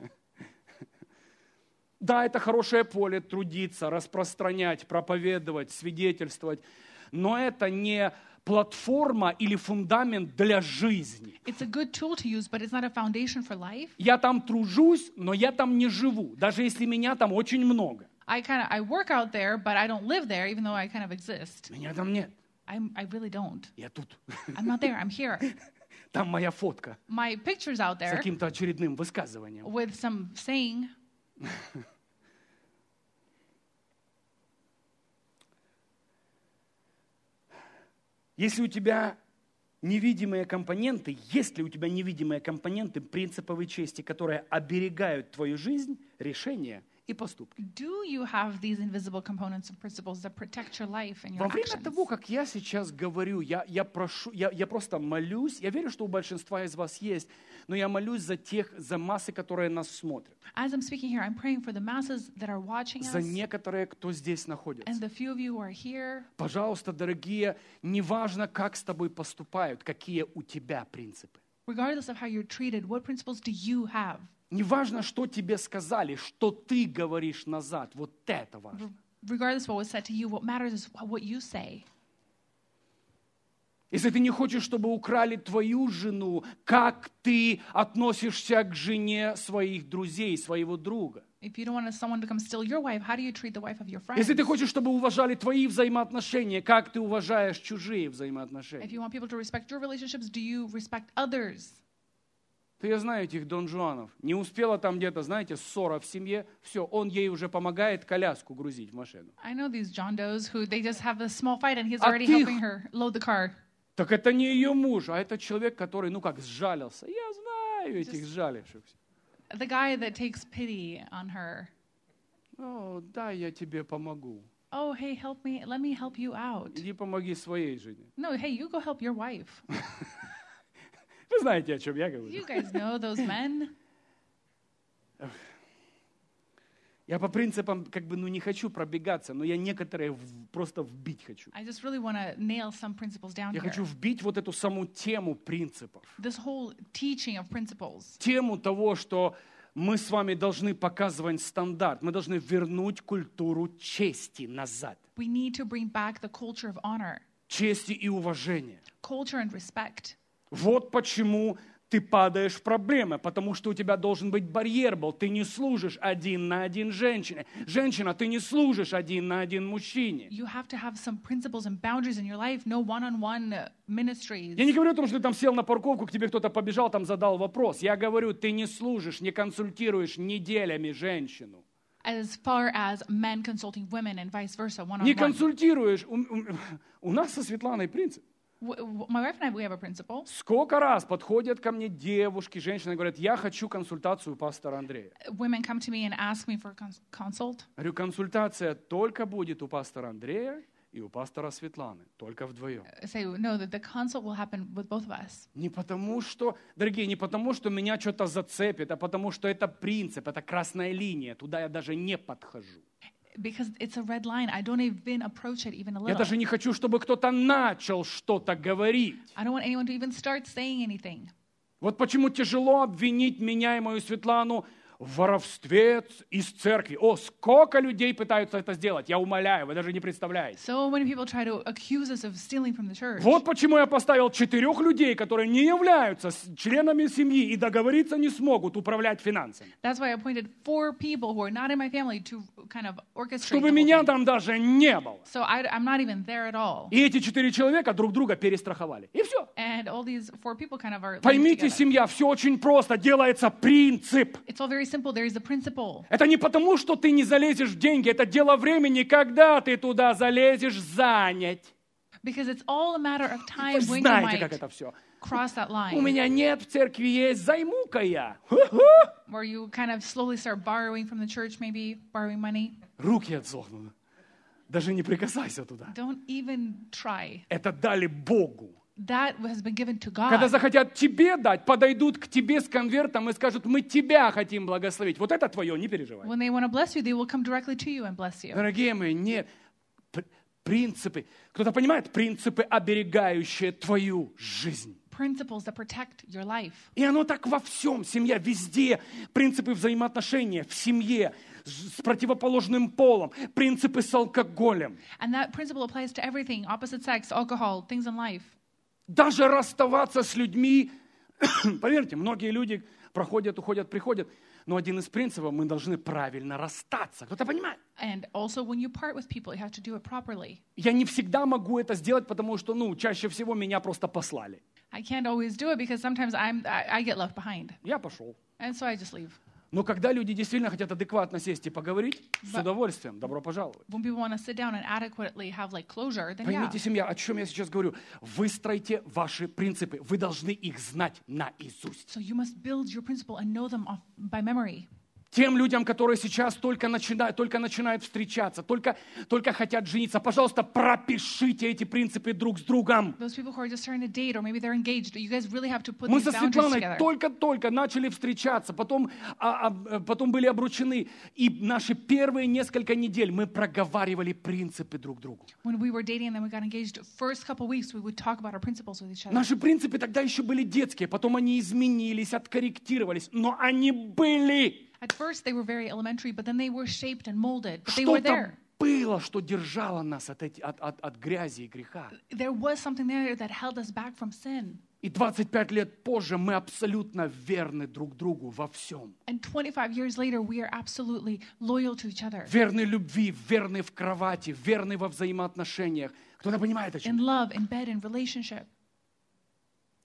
Да, это хорошее поле трудиться, распространять, проповедовать, свидетельствовать, но это не платформа или фундамент для жизни. It's a good tool to use, but it's not a foundation for life. Я там тружусь, но я там не живу, даже если меня там очень много. I kind of I work out there, but I don't live there, even though I kind of exist. Меня там нет, I'm, I really don't. я тут. I'm not there. I'm here. Там моя фотка My picture's out с there каким-то очередным высказыванием. with some saying. Если у тебя невидимые компоненты, есть ли у тебя невидимые компоненты принципов чести, которые оберегают твою жизнь, решения и поступки? Do you have these invisible components and principles that protect your life and your Во время actions? того, как я сейчас говорю, я, я прошу, я, я просто молюсь, я верю, что у большинства из вас есть, но я молюсь за тех, за массы, которые нас смотрят, As I'm speaking here, I'm praying for the masses that are watching за us некоторые, кто здесь находится. and the few of you who are here. Пожалуйста, дорогие, неважно, как с тобой поступают, какие у тебя принципы. Regardless of how you're treated, what principles do you have? Неважно, что тебе сказали, что ты говоришь назад, вот это важно. Regardless of what was said to you, what matters is what you say. Если ты не хочешь, чтобы украли твою жену, как ты относишься к жене своих друзей, своего друга? If you don't want someone to come steal your wife, how do you treat the wife of your friend? Если ты хочешь, чтобы уважали твои взаимоотношения, как ты уважаешь чужие If взаимоотношения? you want people to respect your relationships, do you respect others? Ты, я знаю этих Дон Жуанов. Не успела там где-то, знаете, ссора в семье. Все, он ей уже помогает коляску грузить в машину. I know these John Does who they just have a small fight and he's А already ты- helping her load the car. Так это не ее муж, а это человек, который, ну как, сжалился. Я знаю этих Just- сжалившихся. The guy that takes pity on her. О, дай я тебе помогу. Oh, hey, help me. Let me help you out. Иди помоги своей жене. No, hey, you go help your wife. Вы знаете, о чем я говорю. You guys know those men. Я по принципам как бы ну не хочу пробегаться, но я некоторые в- просто вбить хочу. I just really want to nail some principles down Я here. хочу вбить вот эту саму тему принципов. This whole teaching of principles. Тему того, что мы с вами должны показывать стандарт. Мы должны вернуть культуру чести назад. We need to bring back the culture of honor, Чести и уважения. culture and respect. Вот почему ты падаешь в проблемы, потому что у тебя должен быть барьер был. Ты не служишь один на один женщине. Женщина, ты не служишь один на один мужчине. You have to have some principles and boundaries in your life, no one-on-one uh, ministries. Я не говорю о том, что ты там сел на парковку, к тебе кто-то побежал, там задал вопрос. Я говорю, ты не служишь, не консультируешь неделями женщину. As far as men consulting women and vice versa, Не one-on-one. консультируешь. У, у- у нас со Светланой принцип. W- w- my wife and I, we have a principle. Сколько раз подходят ко мне девушки, женщины, говорят, я хочу консультацию у пастора Андрея. Women come to me and ask me for a cons- consult. Говорю, консультация только будет у пастора Андрея и у пастора Светланы, только вдвоем. I say, no, that the consult will happen with both of us. Не потому что, дорогие, не потому что меня что-то зацепит, а потому что это принцип, это красная линия, туда я даже не подхожу. Because it's a red line. I don't even approach it even a Я little. даже не хочу, чтобы кто-то начал что-то говорить. I don't want anyone to even start saying anything. Вот почему тяжело обвинить меня и мою Светлану в воровстве из церкви. О, сколько людей пытаются это сделать, я умоляю, вы даже не представляете. So many people try to accuse us of stealing from the church. Вот почему я поставил четырех людей, которые не являются с- членами семьи и договориться не смогут управлять финансами. That's why I appointed four people who are not in my family to kind of orchestrate the Чтобы whole меня thing. там даже не было. So I, I'm not even there at all. И эти четыре человека друг друга перестраховали. И все. And all these four people kind of are linked Поймите, together. семья, все очень просто. Делается принцип. It's all very simple. There is a principle. Это не потому, что ты не залезешь в деньги. Это дело времени, когда ты туда залезешь занять. Because it's all a matter of time Вы when you знаете, как might это все. cross that У line. меня нет, в церкви есть, займу-ка я. Ху-ху. Where you kind of slowly start borrowing from the church, maybe borrowing money. Руки отсохнут. Даже не прикасайся туда. Don't even try. Это дали Богу. That has been given to Когда God. захотят тебе дать, подойдут к тебе с конвертом и скажут, мы тебя хотим благословить. Вот это твое, не переживай. When they want to bless you, they will come directly to you and bless you. Дорогие мои, нет. П- Принципы. Кто-то понимает? Принципы, оберегающие твою жизнь. Principles that protect your life. И оно так во всем, семья, везде. Принципы взаимоотношения в семье, с с противоположным полом, принципы с алкоголем. And that principle applies to everything, opposite sex, alcohol, things in life. Даже расставаться с людьми. Поверьте, многие люди проходят, уходят, приходят. Но один из принципов, мы должны правильно расстаться. Кто-то понимает? And also when you part with people, you have to do it properly. Я не всегда могу это сделать, потому что, ну, чаще всего меня просто послали. I can't always do it because sometimes I'm, I, I get left behind. Я пошел. And so I just leave. Но когда люди действительно хотят адекватно сесть и поговорить, с Ба- удовольствием, добро пожаловать. When people want to sit down and adequately have like closure, then yeah. Поймите, семья, о чем я сейчас говорю. Выстройте ваши принципы. Вы должны их знать наизусть. So you must build your principle and know them off by memory. Тем людям, которые сейчас только начинают, только начинают встречаться, только, только хотят жениться, пожалуйста, пропишите эти принципы друг с другом. Those people who are just starting to date or maybe they're engaged, you guys really have to put Мы these со boundaries Светланой together. только-только начали встречаться, потом, а, а, потом были обручены. И наши первые несколько недель мы проговаривали принципы друг другу. When we were dating and then we got engaged, first couple weeks we would talk about our principles with each other. Наши принципы тогда еще были детские, потом они изменились, откорректировались, но они были. At first they were very elementary, but then they were shaped and molded. But they were Что-то there. было, что держало нас от, эти- от- от- от грязи и греха. There was something there that held us back from sin. И двадцать пять лет позже мы абсолютно верны друг другу во всем. And twenty-five years later, we are absolutely loyal to each other. Верны любви, верны в кровати, верны во взаимоотношениях. Кто-то понимает о чем? In love, in bed, in relationship. И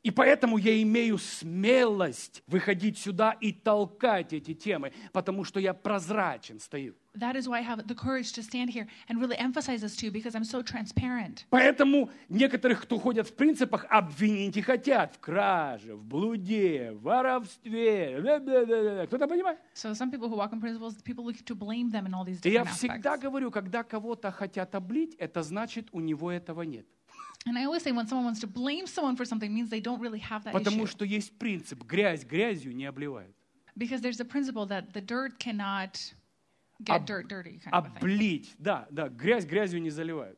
И поэтому я имею смелость выходить сюда и толкать эти темы, потому что я прозрачен стою. That is why I have the courage to stand here and really emphasize this to you, because I'm so transparent. Поэтому некоторых, кто ходят в принципах, обвинить и хотят в краже, в блуде, в воровстве. Кто-то понимает? So some people who walk in principles, people look to blame them in all these И я different всегда aspects. говорю, когда кого-то хотят облить, это значит, у него этого нет. And I always say when someone wants to blame someone for something, means they don't really have that Потому issue. что есть принцип, грязь грязью не обливают. Because there's a principle that the dirt cannot get Об- dirt dirty, kind of a thing. Облить, да, да, грязь грязью не заливают.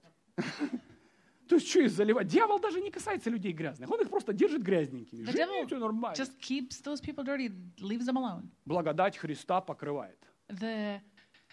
То есть что их заливать? Дьявол даже не касается людей грязных, он их просто держит грязненькими. The Живи, devil все нормально. just keeps those people dirty, leaves them alone. Благодать Христа покрывает. The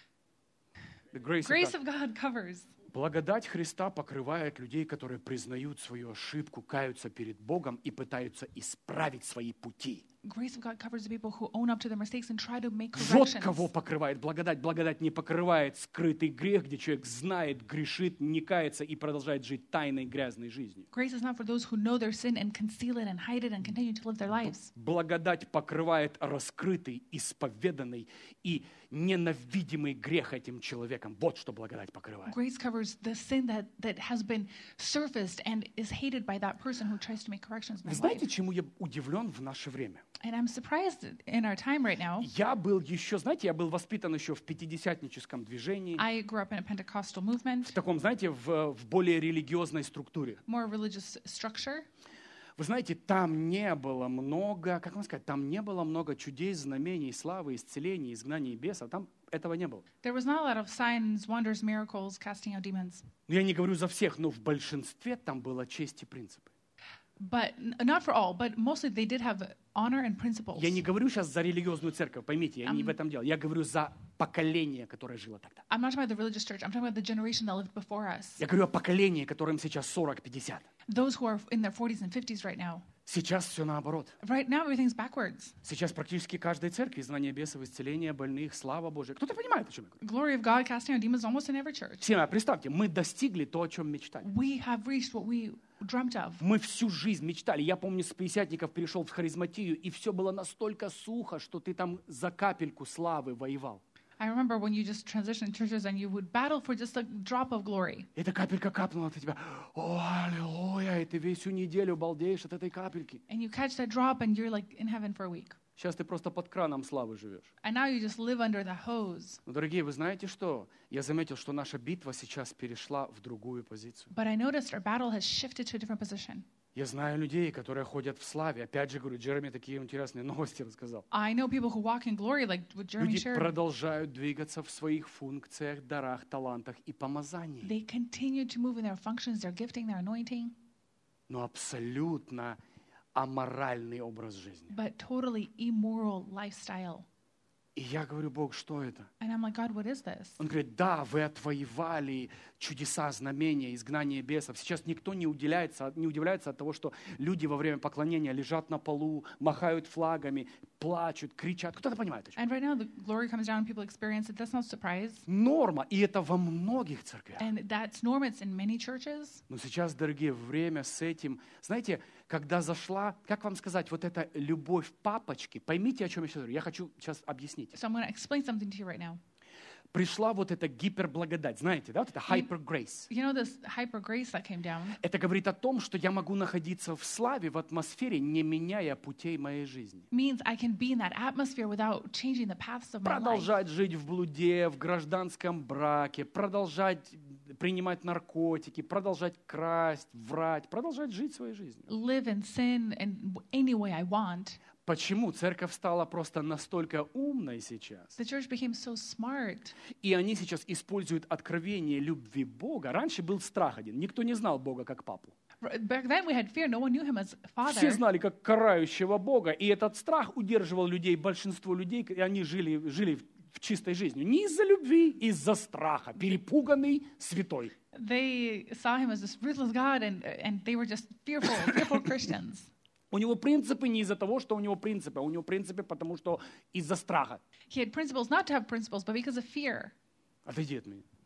The grace of grace God. of God covers. Благодать Христа покрывает людей, которые признают свою ошибку, каются перед Богом и пытаются исправить свои пути. Grace of God covers the people who own up to their mistakes and try to make Вот corrections. кого покрывает благодать. Благодать не покрывает скрытый грех, где человек знает, грешит, не кается и продолжает жить тайной грязной жизнью. Grace is not for those who know their sin and conceal it and hide it and continue to live their lives. Благодать покрывает раскрытый, исповеданный и ненавидимый грех этим человеком. Вот что благодать покрывает. Grace covers the sin that, that has been surfaced and is hated by that person who tries to make corrections in Вы their знаете, life. чему я удивлен в наше время? And I'm surprised in our time right now. Я был еще, знаете, я был воспитан еще в пятидесятническом движении, I grew up in a Pentecostal movement, в таком, знаете, в, в более религиозной структуре. more religious structure. Вы знаете, там не было много, как вам сказать, там не было много чудес, знамений, славы, исцелений, изгнаний бесов. Там этого не было. There was not a lot of signs, wonders, miracles, casting out demons. Но я не говорю за всех, но в большинстве там было честь и принципы. But n- not for all, but mostly they did have honor and principles. Я не говорю сейчас за религиозную церковь, поймите, я не Ам. в этом дело. Я говорю за поколение, которое жило тогда. I'm not talking about the religious church. I'm talking about the generation that lived before us. Я говорю о поколении, которым сейчас сорок-пятьдесят. Those who are in their forties and fifties right now. Сейчас все наоборот. Right now, everything's backwards. Сейчас практически каждой церкви знание бесов, исцеление больных, слава Божия. Кто-то понимает, о чем я говорю? Glory of God, casting out demons almost in every church. Семья, представьте, мы достигли то, о чем мечтали. We have reached what we dreamt of. Мы всю жизнь мечтали. Я помню, с пятидесятников перешел в харизматию, и все было настолько сухо, что ты там за капельку славы воевал. I remember when you just transitioned churches and you would battle for just a drop of glory. Эта капелька капнула, ты тебя, о, аллилуйя, и ты всю всю неделю балдеешь от этой капельки. And you catch that drop and you're like in heaven for a week. Сейчас ты просто под краном славы живешь. And now you just live under the hose. Но, дорогие, вы знаете что? Я заметил, что наша битва сейчас перешла в другую позицию. But I noticed our battle has shifted to a different position. Я знаю людей, которые ходят в славе. Опять же, говорю, Джереми такие интересные новости рассказал. I know people who walk in glory, like what Jeremy Люди shared. продолжают двигаться в своих функциях, дарах, талантах и помазании. They continue to move in their functions, their gifting, their anointing, Но абсолютно аморальный образ жизни. but totally immoral lifestyle. И я говорю, Бог, что это? And I'm like, God, what is this? Он говорит, да, вы отвоевали чудеса, знамения, изгнание бесов. Сейчас никто не удивляется, не удивляется от того, что люди во время поклонения лежат на полу, махают флагами, плачут, кричат. Кто-то понимает о чем? And right now, the glory comes down, people experience it. That's not a surprise. Норма, и это во многих церквях. And that's norm. It's in many churches. Но сейчас, дорогие, время с этим. Знаете, когда зашла, как вам сказать, вот эта любовь папочки, поймите, о чем я сейчас говорю. Я хочу сейчас объяснить. So I'm going to explain something to you right now. Пришла вот эта гиперблагодать, знаете, да, вот это hyper grace. You know this hyper grace that came down? Это говорит о том, что я могу находиться в славе, в атмосфере, не меняя путей моей жизни. Means I can be in that atmosphere without changing the paths of my life. Продолжать жить в блуде, в гражданском браке, продолжать принимать наркотики, продолжать красть, врать, продолжать жить своей жизнью. Live in sin in any way I want. Почему церковь стала просто настолько умной сейчас? The church became so smart. И они сейчас используют откровение любви Бога. Раньше был страх один. Никто не знал Бога как папу. Back then we had fear. No one knew him as Все father. знали как карающего Бога. И этот страх удерживал людей, большинство людей, и они жили, жили в в чистой жизнью. Не из-за любви, из-за страха. Перепуганный святой. They saw him as this ruthless God, and and they were just fearful, fearful Christians. У него принципы не из-за того, что у него принципы, а у него принципы, потому что из-за страха. He had principles not to have principles, but because of fear. Отойди от меня.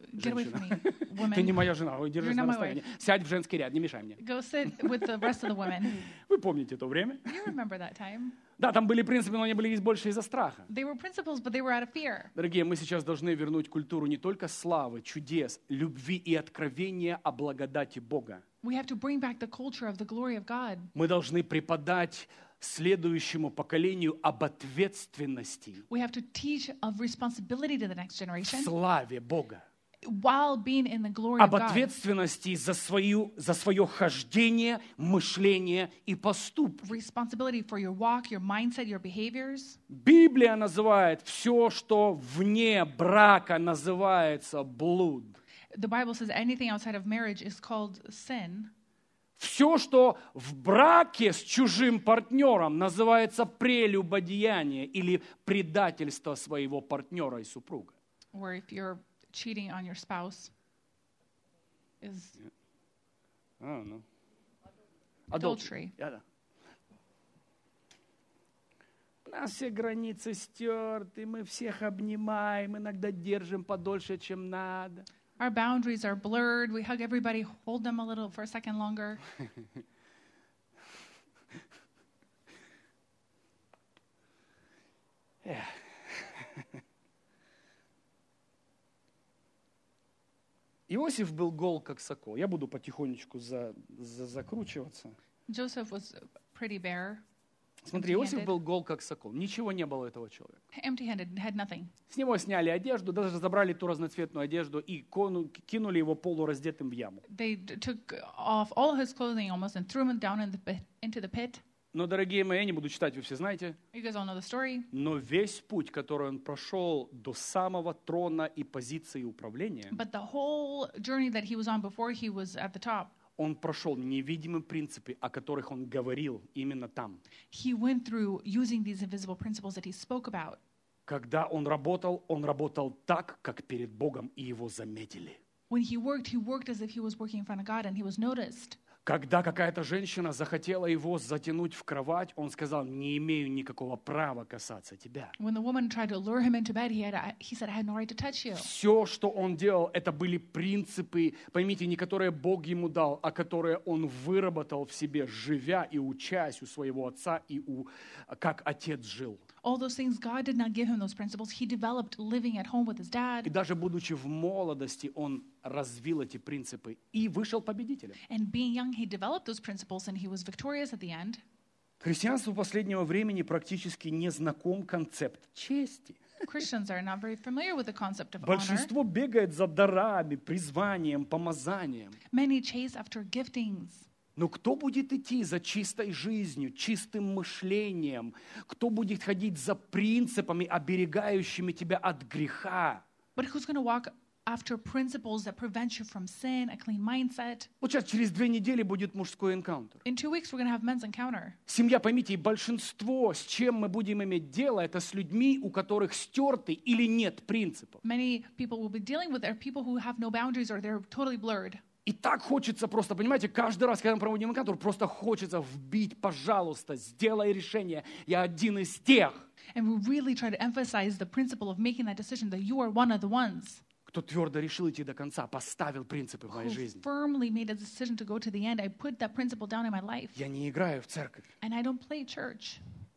Get away from женщина. me, Ты не women. моя жена, ой, держись You're на not my расстоянии. Сядь в женский ряд, не мешай мне. Go sit with the rest of the women. Вы помните то время? You remember that time. Да, там были принципы, но они были больше из-за страха. They were principles, but they were out of fear. Дорогие, мы сейчас должны вернуть культуру не только славы, чудес, любви и откровения о благодати Бога. We have to bring back the culture of the glory of God. Мы должны преподать следующему поколению об ответственности We have to teach of responsibility to the next в generation славе Бога. while being in the glory of Об God. ответственности за, свою, за свое хождение, мышление и поступки. Responsibility for your walk, your mindset, your behaviors. Библия называет все, что вне брака, называется блуд. The Bible says anything outside of marriage is called sin. Все, что в браке с чужим партнером, называется прелюбодеяние или предательство своего партнера и супруга. Or if you're cheating on your spouse is А, ну. adultery. Yeah, да. У нас все границы стерты, мы всех обнимаем, иногда держим подольше, чем надо. Our boundaries are blurred. We hug everybody, hold them a little for a second longer. Иосиф был гол, как сокол. Я буду потихонечку за, за, закручиваться. Joseph was pretty bare, Смотри, Иосиф был гол, как сокол. Ничего не было у этого человека. empty-handed, had nothing. С него сняли одежду, даже забрали ту разноцветную одежду и кону- кинули его полураздетым в яму. They d- took off all his clothing almost and threw him down in the pit, into the pit. Но, дорогие мои, я не буду читать, вы все знаете. You guys all know the story. Но весь путь, который он прошел до самого трона и позиции управления, But the whole journey that he was on before he was at the top, он прошел невидимые принципы, о которых он говорил именно там. he went through using these invisible principles that he spoke about. Когда он работал, он работал так, как перед Богом, и его заметили. When he worked, he worked as if he was working in front of God and he was noticed. Когда какая-то женщина захотела его затянуть в кровать, он сказал: не имею никакого права касаться тебя. When the woman tried to lure him into bed, he, had, he said, I had no right to touch you. Все, что он делал, это были принципы, поймите, не которые Бог ему дал, а которые он выработал в себе, живя и учась у своего отца, и у, как отец жил. All those things, God did not give him those principles. He developed living at home with his И dad. даже будучи в молодости, он развил эти принципы и вышел победителем. And being young, he developed those principles and he was victorious at the end. Христианству последнего времени практически не знаком концепт чести. Christians are not very familiar with the concept of honor. Большинство бегает за дарами, призванием, помазанием. Many chase after giftings. Но кто будет идти за чистой жизнью, чистым мышлением? Кто будет ходить за принципами, оберегающими тебя от греха? But who's going to walk after principles that prevent you from sin, a clean mindset? Вот сейчас через две недели будет мужской энкаунтер. In two weeks, we're going to have men's encounter. Семья, поймите, и большинство, с чем мы будем иметь дело, это с людьми, у которых стерты или нет принципов. Many people we'll be dealing with are people who have no boundaries or they're totally blurred. И так хочется просто, понимаете, каждый раз, когда мы проводим энкаунтер, просто хочется вбить, пожалуйста, сделай решение, я один из тех, And we really try to emphasize the principle of making that decision that you are one of the ones кто твердо решил идти до конца, поставил принципы в моей who жизни. firmly made a decision to go to the end. I put that principle down in my life. Я не играю в церковь. And I don't play church.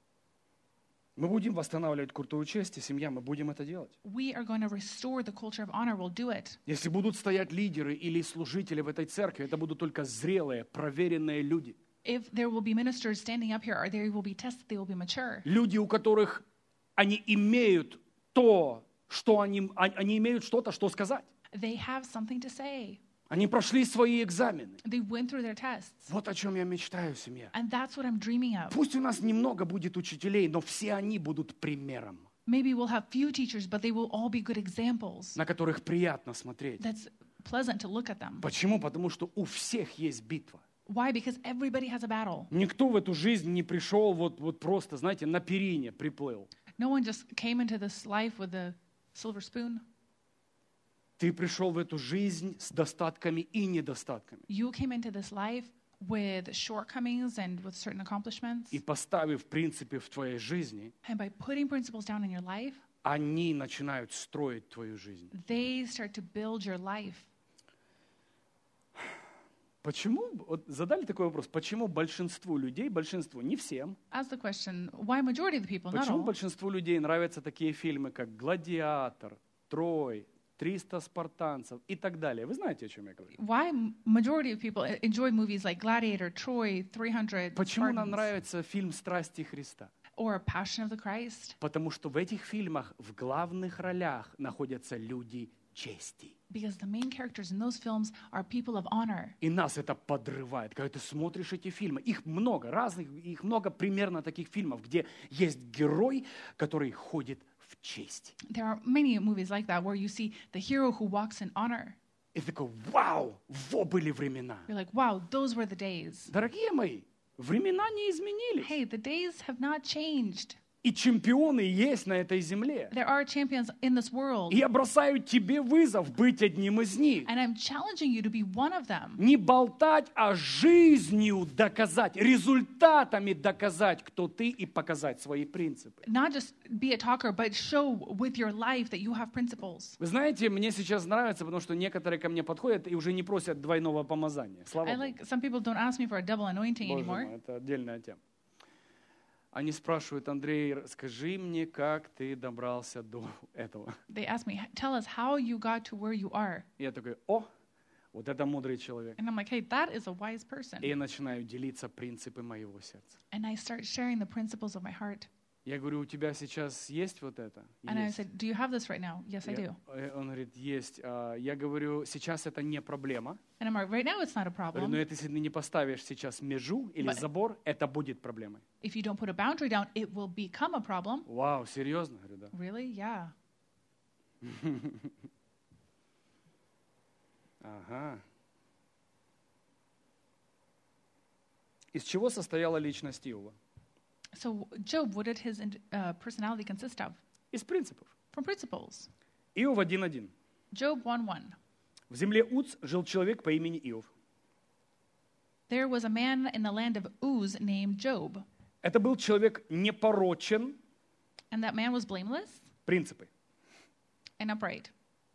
Мы будем восстанавливать культуру чести, семья, мы будем это делать. We are going to restore the culture of honor. We'll do it. Если будут стоять лидеры или служители в этой церкви, это будут только зрелые, проверенные люди. If there will be ministers standing up here, or they will be tested, they will be mature. Люди, у которых они имеют то, что они, они имеют что-то, что сказать. They have something to say. Они прошли свои экзамены. They went through their tests. Вот о чем я мечтаю, семья. And that's what I'm dreaming of. Пусть у нас немного будет учителей, но все они будут примером, Maybe we'll have few teachers, but they will all be good examples. на которых приятно смотреть. That's pleasant to look at them. Почему? Потому что у всех есть битва. Why? Because everybody has a battle. Никто в эту жизнь не пришел вот, вот просто, знаете, на перине приплыл. No one just came into this life with a silver spoon. Ты пришел в эту жизнь с достатками и недостатками. You came into this life with shortcomings and with certain accomplishments. И поставив принципы в твоей жизни, And by putting principles down in your life, они начинают строить твою жизнь. They start to build your life. Почему, вот задали такой вопрос, почему большинству людей, большинству, не всем, Ask the question, why majority of the people, not почему all, большинству людей нравятся такие фильмы, как «Гладиатор», «Трой», «триста спартанцев» и так далее? Вы знаете, о чем я говорю? why m- majority of people enjoy movies like Gladiator, Troy, three hundred, Почему нам Spartans, нравится фильм «Страсти Христа»? or Passion of the Christ? Потому что в этих фильмах в главных ролях находятся люди чести. Because the main characters in those films are people of honor. И нас это подрывает, когда ты смотришь эти фильмы. Их много, разных, их много примерно таких фильмов, где есть герой, который ходит в честь. There are many movies like that where you see the hero who walks in honor. И ты такой, вау, во были времена. You're like, wow, those were the days. Дорогие мои, времена не изменились. Hey, the days have not changed. И чемпионы есть на этой земле. There are champions in this world. И я бросаю тебе вызов быть одним из них. And I'm challenging you to be one of them. Не болтать, а жизнью доказать, результатами доказать, кто ты, и показать свои принципы. Not just be a talker, but show with your life that you have principles. Вы знаете, мне сейчас нравится, потому что некоторые ко мне подходят и уже не просят двойного помазания. Слава I Богу. like, some people don't ask me for a double anointing Боже anymore. мой, это отдельная тема. Они спрашивают, Андрей, скажи мне, как ты добрался до этого. They ask me, tell us how you got to where you are. И я такой, о, вот это мудрый человек. And I'm like, hey, that is a wise И person. я начинаю делиться принципы моего сердца. And I start sharing the principles of my heart. Я говорю, у тебя сейчас есть вот это? And I Есть. said, do you have this right now? Yes, I Я- do. э, Он говорит, есть. А, Я говорю, сейчас это не проблема. And I'm like, right now it's not a Говорю, но problem. это, если ты не поставишь сейчас межу или But- забор, это будет проблемой. If you don't put a boundary down, it will become a problem. Вау, серьезно? Говорю, да. Really? Yeah. Ага. Из чего состояла личность Иова? So, Job, what did his uh, personality consist of? Из принципов. From principles. Иов один один. Job one one. В земле Уц жил человек по имени Иов. There was a man in the land of Uz named Job, Это был человек непорочен. and that man was blameless Принципы. and upright.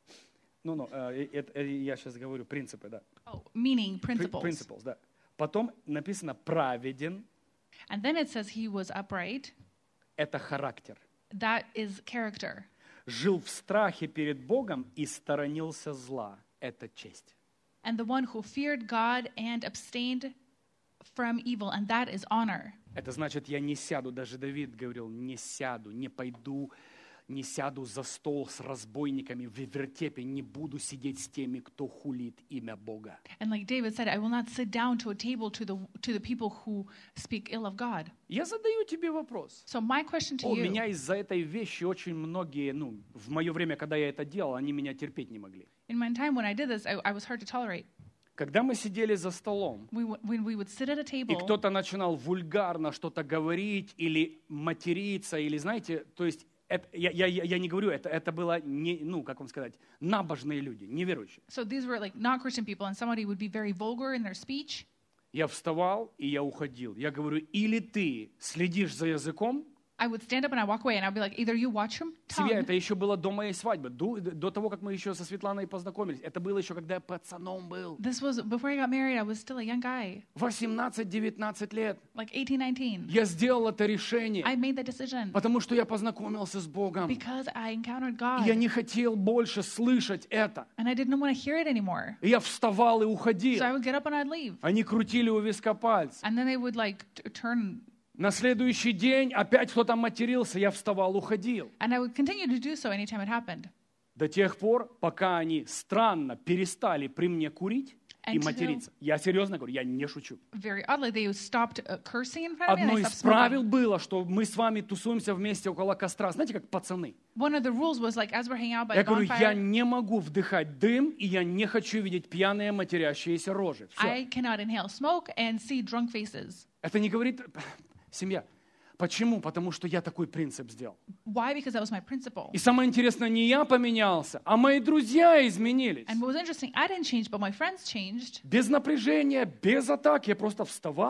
Ну, ну, э, это, э, я сейчас говорю принципы, да. Oh, meaning При- principles. Principles, да. Потом написано праведен. And then it says he was upright. Это характер. That is character. Жил в страхе перед Богом и сторонился зла. Это честь. And the one who feared God and abstained from evil, and that is honor. Это значит, я не сяду, даже Давид говорил, не сяду, не пойду, не сяду за стол с разбойниками в вертепе, не буду сидеть с теми, кто хулит имя Бога. And like David said, I will not sit down to a table to the to the people who speak ill of God. Я задаю тебе вопрос. So my question to О, you, меня из-за этой вещи очень многие, ну, в мое время, когда я это делал, они меня терпеть не могли. in my time when I did this, I, I was hard to tolerate. Когда мы сидели за столом, We w- when we would sit at a и table, кто-то начинал вульгарно что-то говорить или материться, или, знаете, то есть это, я, я, я я не говорю, это, это было, не, ну, как вам сказать, набожные люди, неверующие. so these were like not Christian people, and somebody would be very vulgar in their speech. Я вставал, и я уходил. Я говорю, или ты следишь за языком, I would stand up and I walk away, and I'd be like, either you watch him, себе, tongue, это еще было до моей свадьбы, до, до того, как мы еще со Светланой познакомились. Это было еще, когда я пацаном был. this was before I got married. I was still a young guy, восемнадцать-девятнадцать лет. like eighteen, nineteen. Я сделал это решение, I made that decision потому что я познакомился с Богом. because I encountered И God, я не хотел больше слышать это. and I didn't want to hear it anymore. И я вставал и уходил. So I would get up and I'd leave, Они крутили у виска пальцы. and then they would like t- turn, На следующий день опять кто-то матерился, я вставал, уходил. and I would continue to do so anytime it happened. До тех пор, пока они странно перестали при мне курить и Until- материться. Я серьезно говорю, я не шучу. Very oddly, they stopped uh, cursing in front of me, and Одно I из stopped правил smoking. было, что мы с вами тусуемся вместе около костра. Знаете, как пацаны. One of the rules was like, as we're hanging out by Я the говорю, я bonfire, не могу вдыхать дым, и я не хочу видеть пьяные матерящиеся рожи. Все. I cannot inhale smoke and see drunk faces. Это не говорит семья. Почему? Потому что я такой принцип сделал. Why? Because that was my principle. И самое интересное, не я поменялся, а мои друзья изменились. And what was interesting, I didn't change, but my friends changed. Без напряжения, без атак. Я просто вставал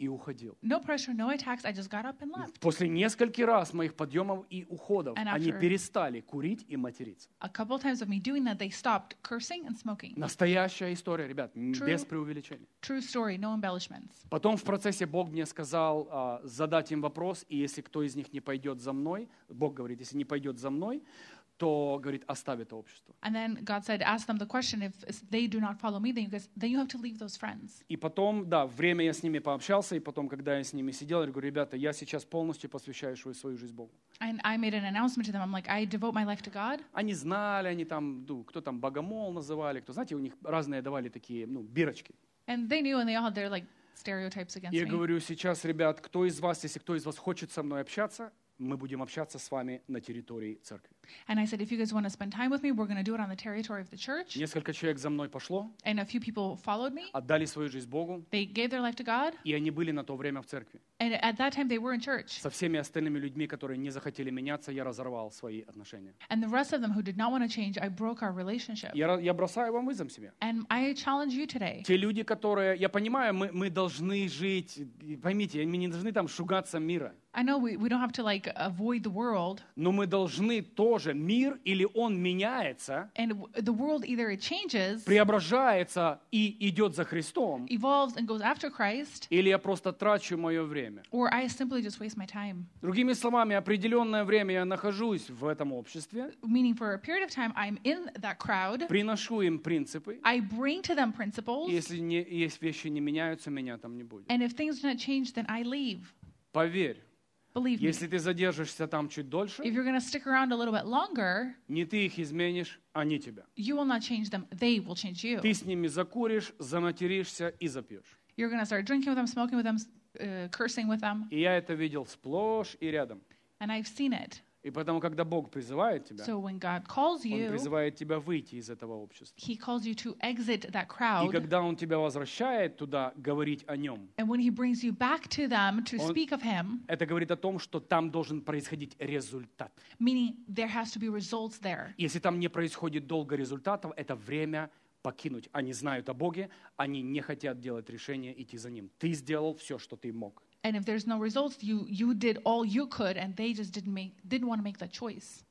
и уходил. No pressure, no attacks. I just got up and left. После нескольких раз моих подъемов и уходов And они after- перестали курить и материться. A couple times of me doing that, they stopped cursing and smoking. Настоящая история, ребят, м, True. без преувеличения. True story, no embellishments. Потом в процессе Бог мне сказал а, задать им вопрос, и если кто из них не пойдет за мной, Бог говорит, если не пойдет за мной, то, говорит, оставь это общество. And then God said, ask them the question, if they do not follow me, then you, guys, then you have to leave those friends. И потом, да, время я с ними пообщался, и потом, когда я с ними сидел, я говорю, ребята, я сейчас полностью посвящаю свою, свою жизнь Богу. And I made an announcement to them. I'm like, I devote my life to God. Они знали, они там, ну, кто там богомол называли, кто, знаете, у них разные давали такие, ну, бирочки. And they knew, and they all had their like stereotypes against Я me. говорю сейчас, ребят, кто из вас, если кто из вас хочет со мной общаться, мы будем общаться с вами на территории церкви. And I said, if you guys want to spend time with me, we're going to do it on the territory of the church. Несколько человек за мной пошло, And a few people followed me. отдали свою жизнь Богу, They gave their life to God. и они были на то время в церкви. And at that time, they were in church. Со всеми остальными людьми, которые не захотели меняться, я разорвал свои отношения. And the rest of them who did not want to change, I broke our relationship. Я, ра- я бросаю вам вызов себе. And I challenge you today. Те люди, которые, я понимаю, мы, мы должны жить, и поймите, мы не должны там шугаться мира, I know we, we don't have to like avoid the world. но мы должны тоже, мир или он меняется, And w- the world either it changes, преображается и идет за Христом, evolves, and goes after Christ, или я просто трачу мое время. or I simply just waste my time. Другими словами, определенное время я нахожусь в этом обществе, Meaning for a period of time, I'm in that crowd. приношу им принципы, I bring to them и principles. если, не, если вещи не меняются, меня там не будет. And if things do not change, then I leave. Поверь, Believe me. если ты задержишься там чуть дольше, If you're going to stick around a little bit longer, не ты их изменишь, они тебя. you will not change them. They will change you. Ты с ними закуришь, заматеришься и запьешь. You're going to start drinking with them, smoking with them, uh, cursing with them. И я это видел сплошь и рядом. And I've seen it. И потому, когда Бог призывает тебя, So when God calls Он you, призывает тебя выйти из этого общества. He calls you to exit that И crowd. когда Он тебя возвращает туда, говорить о Нем, And when He brings you back to them to Он- speak of Him, это говорит о том, что там должен происходить результат. meaning there has to be results there. Если там не происходит долго результатов, это время покинуть. Они знают о Боге, они не хотят делать решение идти за Ним. Ты сделал все, что ты мог. And if there's no results, you you did all you could, and they just didn't make didn't want to make that choice.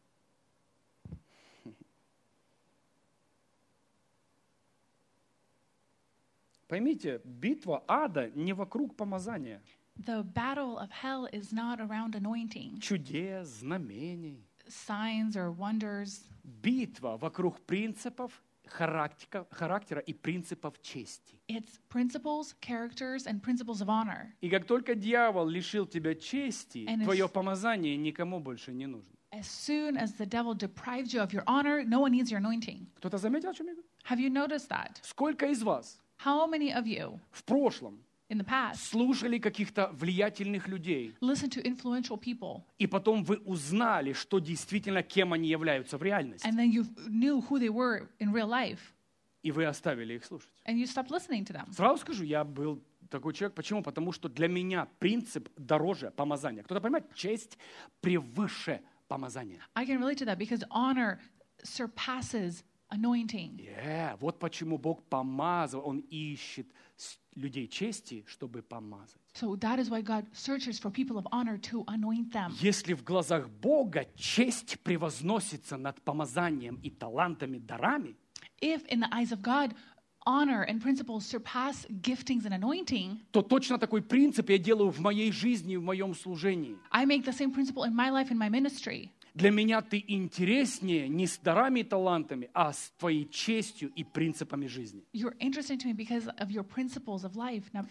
Поймите, битва ада не вокруг помазания, The battle of hell is not around anointing, чудес, знамений. signs or wonders. Битва вокруг принципов характера, характера и принципов чести. It's principles, characters, and principles of honor. И как только дьявол лишил тебя чести, And твое if- помазание никому больше не нужно. As soon as the devil deprives you of your honor, no one needs your anointing. Кто-то заметил, о чем я говорю? Have you noticed that? Сколько из вас How many of you в прошлом in the past слушали каких-то влиятельных людей, listen to influential people, и потом вы узнали, что действительно кем они являются в реальности, and then you knew who they were in real life, и вы оставили их слушать? and you stopped listening to them? Сразу скажу, я был такой человек. Почему? Потому что для меня принцип дороже помазания. Кто-то понимает? Честь превыше помазания. I can relate to that because honor surpasses anointing. Yeah, вот почему Бог помазал, Он ищет с- людей чести, чтобы помазать. So that is why God searches for people of honor to anoint them. Если в глазах Бога честь превозносится над помазанием и талантами, дарами, If in the eyes of God, honor and principles surpass giftings and anointing, то точно такой принцип я делаю в моей жизни и в моем служении. I make the same principle in my life and my ministry. Для меня ты интереснее не с дарами и талантами, а с твоей честью и принципами жизни. You're interesting to me because of your principles of life. Now,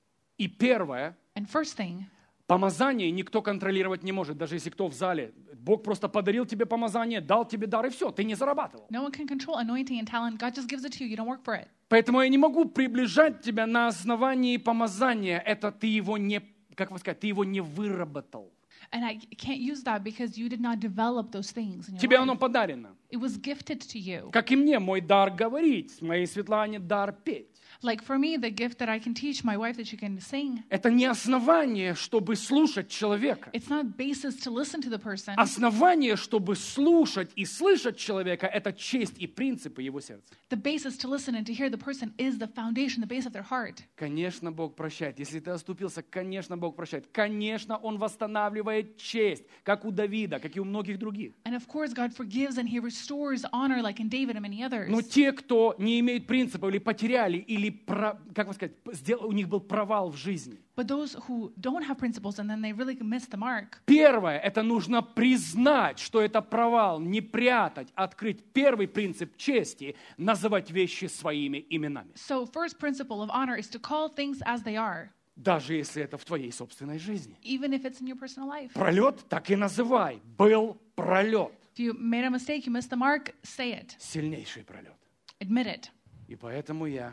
И первое, and first thing, помазание никто контролировать не может, даже если кто в зале. Бог просто подарил тебе помазание, дал тебе дар, и все, ты не зарабатывал. no one can control anointing and talent. God just gives it to you. You don't work for it. Поэтому я не могу приближать тебя на основании помазания. Это ты его не, как вы сказать, ты его не выработал. And I can't use that because you did not develop those things in your Тебе life. оно подарено. It was gifted to you. Как и мне мой дар говорить, моей Светлане дар петь. Like for me, the gift that I can teach my wife that she can sing. Это не основание, чтобы слушать человека. It's not basis to listen to the person. Основание, чтобы слушать и слышать человека, это честь и принципы его сердца. The basis to listen and to hear the person is the foundation, the base of their heart. Конечно, Бог прощает. Если ты оступился, конечно, Бог прощает. Конечно, Он восстанавливает честь, как у Давида, как и у многих других. And of course, God forgives and He restores honor like in David and many others. Но те, кто не имеют принципа или потеряли, или, как вам сказать, у них был провал в жизни. But those who don't have principles and then they really miss the mark. Первое, это нужно признать, что это провал, не прятать, открыть. Первый принцип чести – называть вещи своими именами. So first principle of honor is to call things as they are. Даже если это в твоей собственной жизни. Even if it's in your personal life. Пролет так и называй. Был пролет. If you made a mistake, you missed the mark, say it. Сильнейший пролет. Admit it. И поэтому я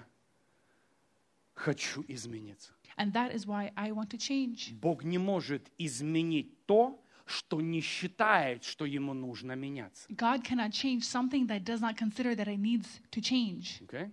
хочу измениться. And that is why I want to change. Бог не может изменить то, что не считает, что ему нужно меняться. God cannot change something that does not consider that it needs to change. Okay?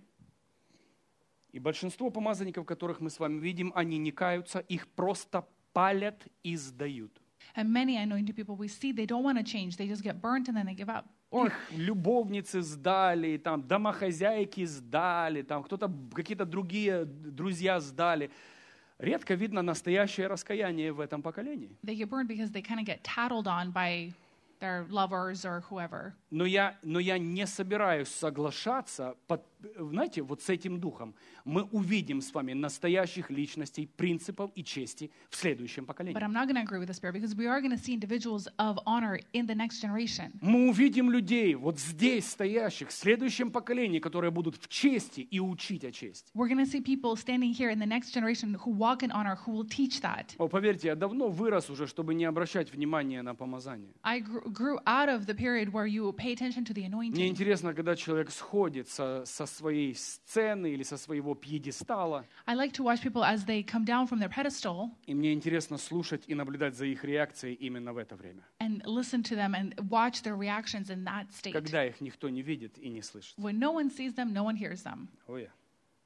И большинство помазанников, которых мы с вами видим, они не каются, их просто палят и сдают. And many anointed people we see, they don't want to change. They just get burnt and then they give up. Ох, любовницы сдали, там, домохозяйки сдали, там, кто-то, какие-то другие друзья сдали. Редко видно настоящее раскаяние в этом поколении. They get burned because they kind of get tattled on by their lovers or whoever. Но я, но я не собираюсь соглашаться, под, знаете, вот с этим духом. Мы увидим с вами настоящих личностей, принципов и чести в следующем поколении. But I'm not going to agree with the spirit because we are going to see individuals of honor in the next generation. Мы увидим людей вот здесь стоящих, в следующем поколении, которые будут в чести и учить о чести. We're going to see people standing here in the next generation who walk in honor, who will teach that. О, поверьте, я давно вырос уже, чтобы не обращать внимания на помазание. I grew, grew out of the period where you pay attention to the Мне anointing. интересно, когда человек сходит со, со своей сцены или со своего пьедестала, I like to watch people as they come down from their pedestal и мне интересно слушать и наблюдать за их реакцией именно в это время, and listen to them and watch their reactions in that state. когда их никто не видит и не слышит. When no one sees them, no one hears them. О, я.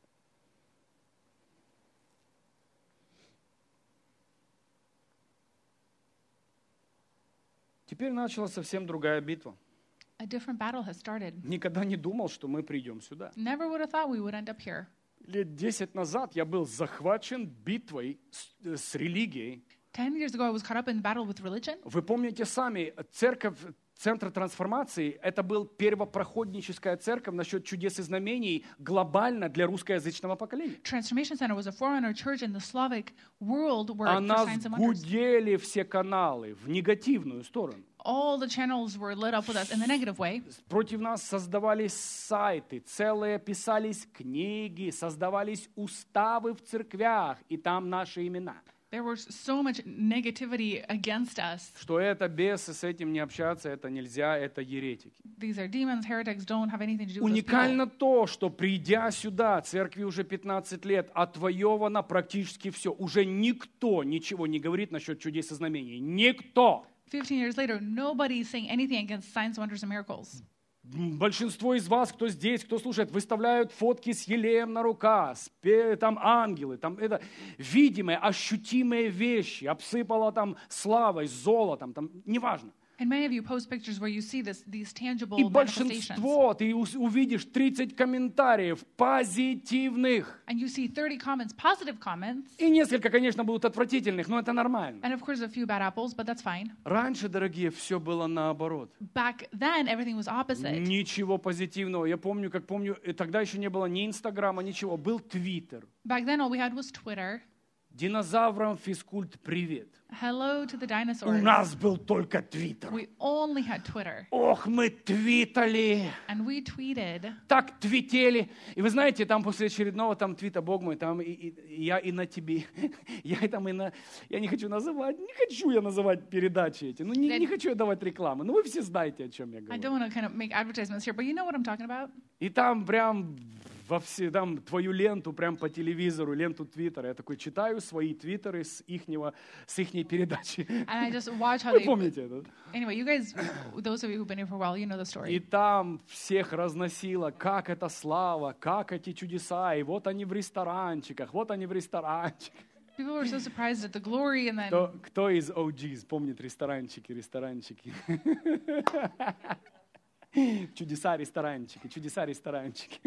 Теперь началась совсем другая битва. A different battle has started. Никогда не думал, что мы придем сюда. Never would have thought we would end up here. Лет десять назад я был захвачен битвой с, с религией. Ten years ago, I was caught up in battle with religion. Вы помните сами, церковь, Центр трансформации, это был первопроходническая церковь насчет чудес и знамений глобально для русскоязычного поколения. Transformation Center was a forerunner church in the Slavic world where А for нас signs and wonders. гудели все каналы в негативную сторону. All the channels were lit up with us in the negative way. Против нас создавались сайты, целые писались книги, создавались уставы в церквях, и там наши имена. There was so much negativity against us. Что это бесы, с этим не общаться, это нельзя, это еретики. These are demons, heretics, don't have anything to do with those Уникально people. то, что придя сюда, церкви уже пятнадцать лет, отвоевано практически все. Уже никто ничего не говорит насчет чудес и знамений. Никто. Fifteen years later, nobody is saying anything against signs, wonders, and miracles. Большинство из вас, кто здесь, кто слушает, выставляют фотки с елеем на руках, там ангелы, там это видимые, ощутимые вещи, обсыпало там славой, золотом, там неважно. And many of you post pictures where you see this, these tangible И manifestations. большинство, ты увидишь тридцать комментариев позитивных. And you see thirty comments, positive comments. И несколько, конечно, будут отвратительных, но это нормально. And of course, a few bad apples, but that's fine. Раньше, дорогие, все было наоборот. Back then, everything was opposite. Ничего позитивного. Я помню, как помню, тогда еще не было ни Инстаграма, ничего. Был Твиттер. Back then, all we had was Twitter. Динозаврам физкульт привет. Hello to the У dinosaurs. нас был только Твиттер. We only had Twitter. Ох, мы твитали, And we tweeted. так твители. И вы знаете, там после очередного там твита, Бог мой, там и, и, и я и на тебе. Я и там и на... Я не хочу называть, не хочу я называть передачи эти. Ну, не, не хочу я давать рекламу. Ну, вы все знаете, о чем я I говорю. don't want to kind of make advertisements here, but you know what I'm talking about? И там прям во все, там, твою ленту прям по телевизору, ленту Твиттера. Я такой читаю свои твиттеры с ихнего, с ихней передачи. And I just watch how Вы they. помните это? Anyway, you guys, those of you who've been here for a while, you know the story. И там всех разносило, как это слава, как эти чудеса, и вот они в ресторанчиках, вот они в ресторанчиках. People were so surprised at the glory, and then Кто, кто из о джи's помнит ресторанчики, ресторанчики? Чудеса, ресторанчики, чудеса, ресторанчики.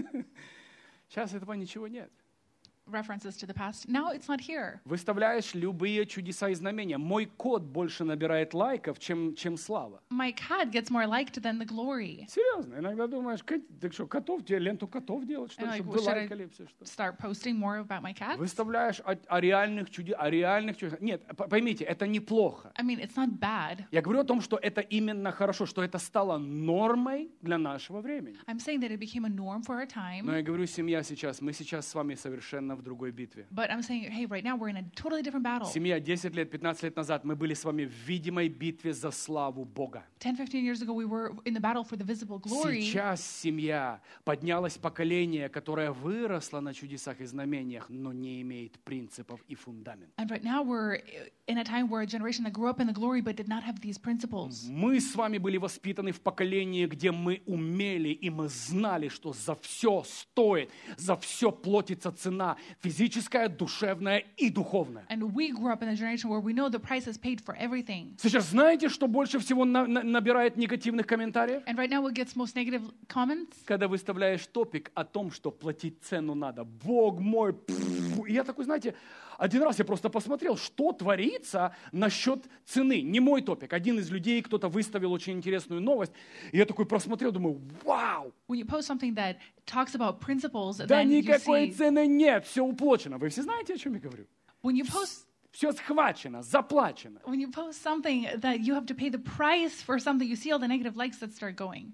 Сейчас этого ничего нет. references to the past. Now it's not here. Выставляешь любые чудеса и знамения. Мой кот больше набирает лайков, чем, чем слава. My cat gets more liked than the glory. Серьезно, иногда думаешь, кот- так что, котов, тебе ленту котов делать, что ли, And like, чтобы well, вы should I лайкали все, что? start posting more about my cats? Выставляешь о, о реальных чудесах, о реальных чудесах. Нет, п- поймите, это неплохо. I mean, it's not bad. Я говорю о том, что это именно хорошо, что это стало нормой для нашего времени. I'm saying that it became a norm for our time. Но я говорю, семья сейчас, мы сейчас с вами совершенно в другой битве. But I'm saying, hey, right now we're in a totally different battle. Семья, десять лет, пятнадцать лет назад мы были с вами в видимой битве за славу Бога. ten, fifteen years ago, we were in the battle for the visible glory. Сейчас семья, поднялось поколение, которое выросло на чудесах и знамениях, но не имеет принципов и фундамента. And right now we're in a time where a generation that grew up in the glory but did not have these principles. Мы с вами были воспитаны в поколении, где мы умели и мы знали, что за все стоит, за все платится цена физическая, душевная и духовная. And we grew up in a generation where we know the price is paid for everything. Сейчас знаете, что больше всего на- на- набирает негативных комментариев? And right now what gets most negative comments? Когда выставляешь топик о том, что платить цену надо. Бог мой. пф. И я такой, знаете, один раз я просто посмотрел, что творится насчет цены. Не мой топик. Один из людей, кто-то выставил очень интересную новость. И я такой просмотрел, думаю, вау, When you post something that talks about principles, да then you никакой see, цены нет, все уплочено. Вы все знаете, о чем я говорю? when you post Все схвачено, заплачено. when you post something that you have to pay the price for something, you see all the negative likes that start going.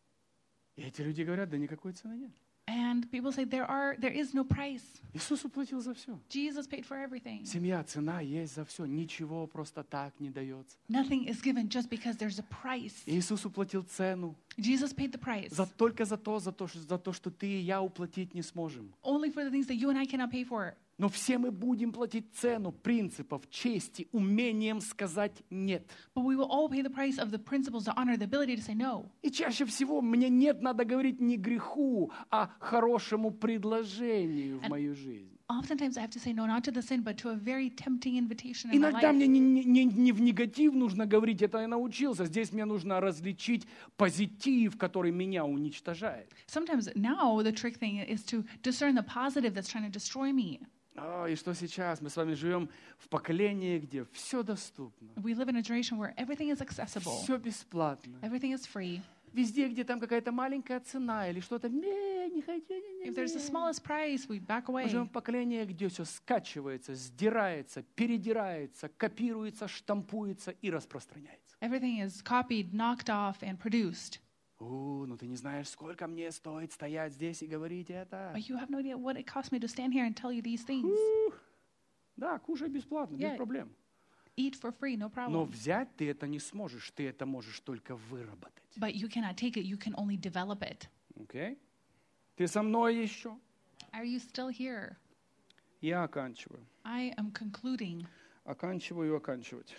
И эти люди говорят, да никакой цены нет. And people say there are there is no price. Иисус уплатил за все. Jesus paid for everything. Семья, цена есть за все. Ничего просто так не дается. Nothing is given just because there's a price. Иисус уплатил цену. Jesus paid the price. За, только за то, за то, что, за то, что ты и я уплатить не сможем. Only for the things that you and I cannot pay for. Но все мы будем платить цену принципов, чести, умением сказать «нет». But we will all pay the price of the principles, the honor, the ability to say no. И чаще всего мне «нет» надо говорить не греху, а хорошему предложению в мою жизнь. Oftentimes I have to say no, not to the sin, but to a very tempting invitation in my Иногда life. мне не, не- не- не в негатив нужно говорить, это я научился. Здесь мне нужно различить позитив, который меня уничтожает. Sometimes now the trick thing is to discern the positive that's trying to destroy me. А, и что сейчас? Мы с вами живем в поколении, где все доступно, We live in a generation where everything is accessible, все бесплатно. everything is free. Везде, где там какая-то маленькая цена или что-то, не, не хочу, не, не, If there's the не. smallest price, we back Мы away. живем в поколении, где все скачивается, сдирается, передирается, копируется, штампуется и распространяется. Everything is copied, knocked off, and produced. О, ну ты не знаешь, сколько мне стоит стоять здесь и говорить это. But you have no idea what it cost me to stand here and tell you these things. Ух. Да, кушай бесплатно, без Yeah. проблем. Eat for free, no Но problem. взять ты это не сможешь, ты это можешь только выработать. But you cannot take it, you can only develop it. Окей? Ты со мной еще? Are you still here? Я оканчиваю. I am concluding. Оканчиваю оканчивать.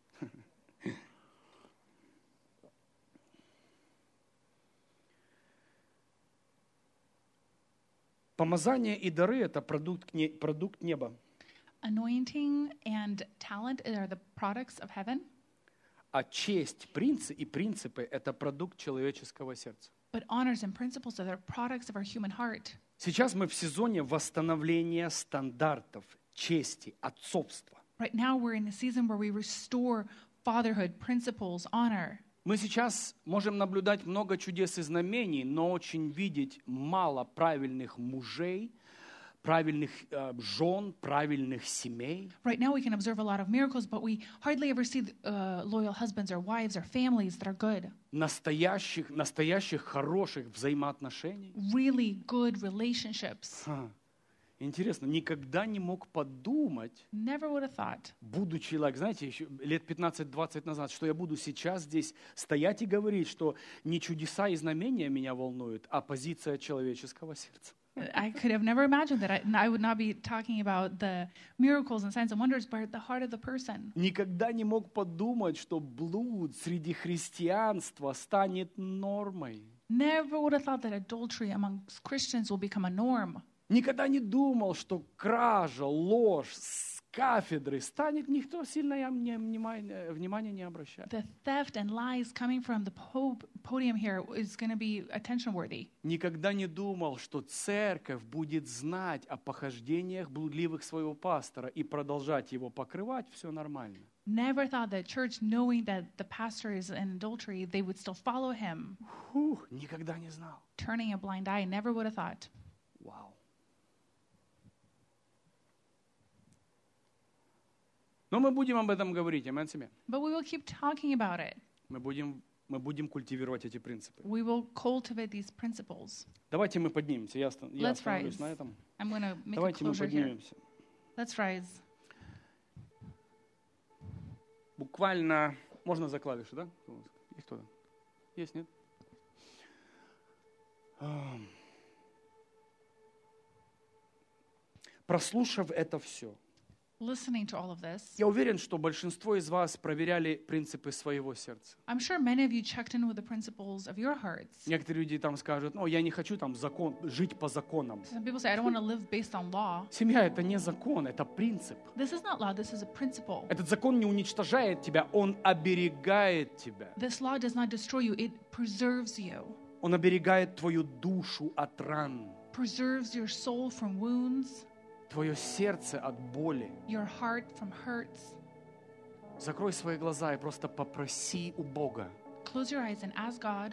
Помазание и дары – это продукт, не- продукт неба. Anointing and talent are the products of heaven, А честь, принципы и принципы – это продукт человеческого сердца. but honors and principles are the products of our human heart. Сейчас мы в сезоне восстановления стандартов, чести, отцовства. Right now, we're in a season where we restore fatherhood, principles, honor. Мы сейчас можем наблюдать много чудес и знамений, но очень видеть мало правильных мужей, правильных э, жен, правильных семей. Right now, we can observe a lot of miracles, but we hardly ever see uh, loyal husbands or wives or families that are good. Настоящих, настоящих хороших взаимоотношений. Really good relationships. Ха. Интересно, никогда не мог подумать, Never would have thought, будучи, like, знаете, еще лет пятнадцать-двадцать назад, что я буду сейчас здесь стоять и говорить, что не чудеса и знамения меня волнуют, а позиция человеческого сердца. I could have never imagined that I, I would not be talking about the miracles and signs and wonders, but the heart of the person. Никогда не мог подумать, что блуд среди христианства станет нормой. Never would have thought that adultery amongst Christians will become a norm. Никогда не думал, что кража, ложь с кафедры станет, никто сильно мне внимания, внимания не обращает. The theft and lies coming from the po- podium here is going to be attention worthy. Никогда не думал, что церковь будет знать о похождениях блудливых своего пастора и продолжать его покрывать, все нормально. Never thought that church, knowing that the pastor is in adultery, they would still follow him, Фух, никогда не знал. turning a blind eye. Never would have thought. Вау. Но мы будем об этом говорить, амен себе. But we will keep talking about it. Мы будем, мы будем культивировать эти принципы. We will cultivate these principles. Давайте мы поднимемся. Я, остан- я Let's остановлюсь rise. на этом. I'm going to make a Давайте мы closure here. поднимемся. Let's rise. Буквально, можно за клавиши, да? Есть кто-то? Есть, нет? Ам. Прослушав это все, Listening to all of this, я уверен, что большинство из вас проверяли принципы своего сердца. I'm sure many of you checked in with the principles of your hearts. Некоторые люди там скажут, ну, я не хочу там закон, жить по законам. Some people say, I don't want to live based on law. Семья — это не закон, это принцип. This is not law, this is a principle. Этот закон не уничтожает тебя, он оберегает тебя. This law does not destroy you, it preserves you. Он оберегает твою душу от ран, Preserves your soul from wounds, твое сердце от боли. your heart from hurts. Закрой свои глаза и просто попроси у Бога Close your eyes and ask God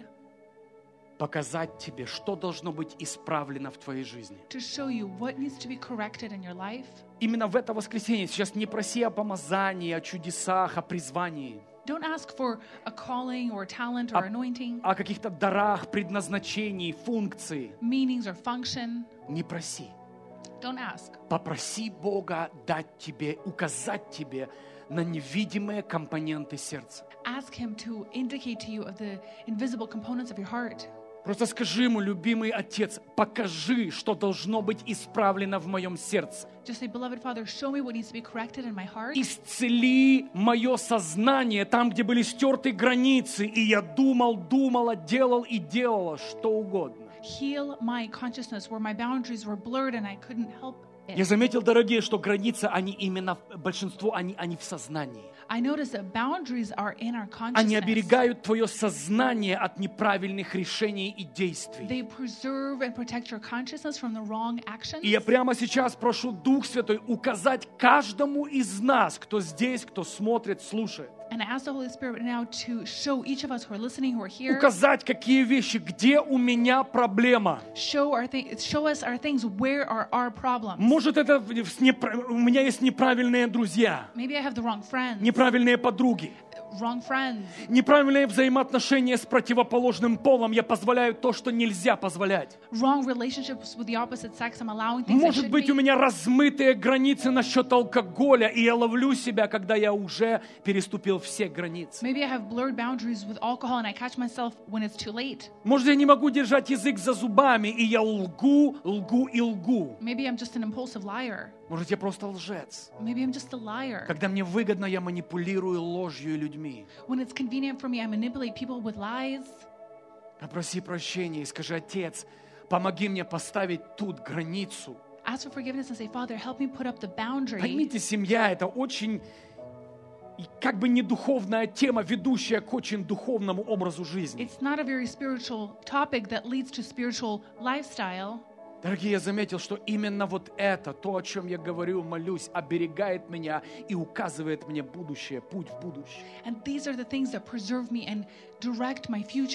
показать тебе, что должно быть исправлено в твоей жизни. to show you what needs to be corrected in your life. Именно в это воскресенье сейчас не проси о помазании, о чудесах, о призвании, Don't ask for a calling or talent or А- anointing, о каких-то дарах, предназначении, функции. meanings or function. Не проси. Don't ask. Попроси Бога дать тебе, указать тебе на невидимые компоненты сердца. Ask Him to indicate to you of the invisible components of your heart. Просто скажи ему, любимый Отец, покажи, что должно быть исправлено в моем сердце. Just say, Beloved Father, show me what needs to be corrected in my heart. Исцели мое сознание там, где были стерты границы, и я думал, думала, делал и делала что угодно. Heal my consciousness where my boundaries were blurred and I couldn't help Я it. заметил, дорогие, что границы, они именно, большинство, они, они в сознании. I notice that boundaries are in our Они consciousness. оберегают твое сознание от неправильных решений и действий. They preserve and protect your consciousness from the wrong actions. И я прямо сейчас прошу Дух Святой указать каждому из нас, кто здесь, кто смотрит, слушает, And I ask the Holy Spirit now to show each of us who are listening, who are here, указать, какие вещи, где у меня проблема. show our thi- show us our things, where are our problems. Может, это в- в непра- у меня есть неправильные друзья, Maybe I have the wrong friends, неправильные подруги, wrong friends, неправильные взаимоотношения с противоположным полом. Я позволяю то, что нельзя позволять. wrong relationships with the opposite sex. I'm allowing things that Может should быть, у be. меня размытые границы насчет алкоголя, и я ловлю себя, когда я уже переступил все границы. Maybe I have blurred boundaries with alcohol and I catch myself when it's too late. Может, я не могу держать язык за зубами, и я лгу, лгу и лгу. Maybe I'm just an impulsive liar. Может, я просто лжец. Maybe I'm just a liar. Когда мне выгодно, я манипулирую ложью и людьми. When it's convenient for me, I manipulate people with lies. Попроси прощения и скажи: Отец, помоги мне поставить тут границу. Ask for forgiveness and say, Father, help me put up the boundary. Поймите, семья — это очень и как бы не духовная тема, ведущая к очень духовному образу жизни. It's not a very spiritual topic that leads to spiritual lifestyle. Дорогие, я заметил, что именно вот это, то, о чем я говорю, молюсь, оберегает меня и указывает мне будущее, путь в будущее. And these are the things that preserve me and direct my future.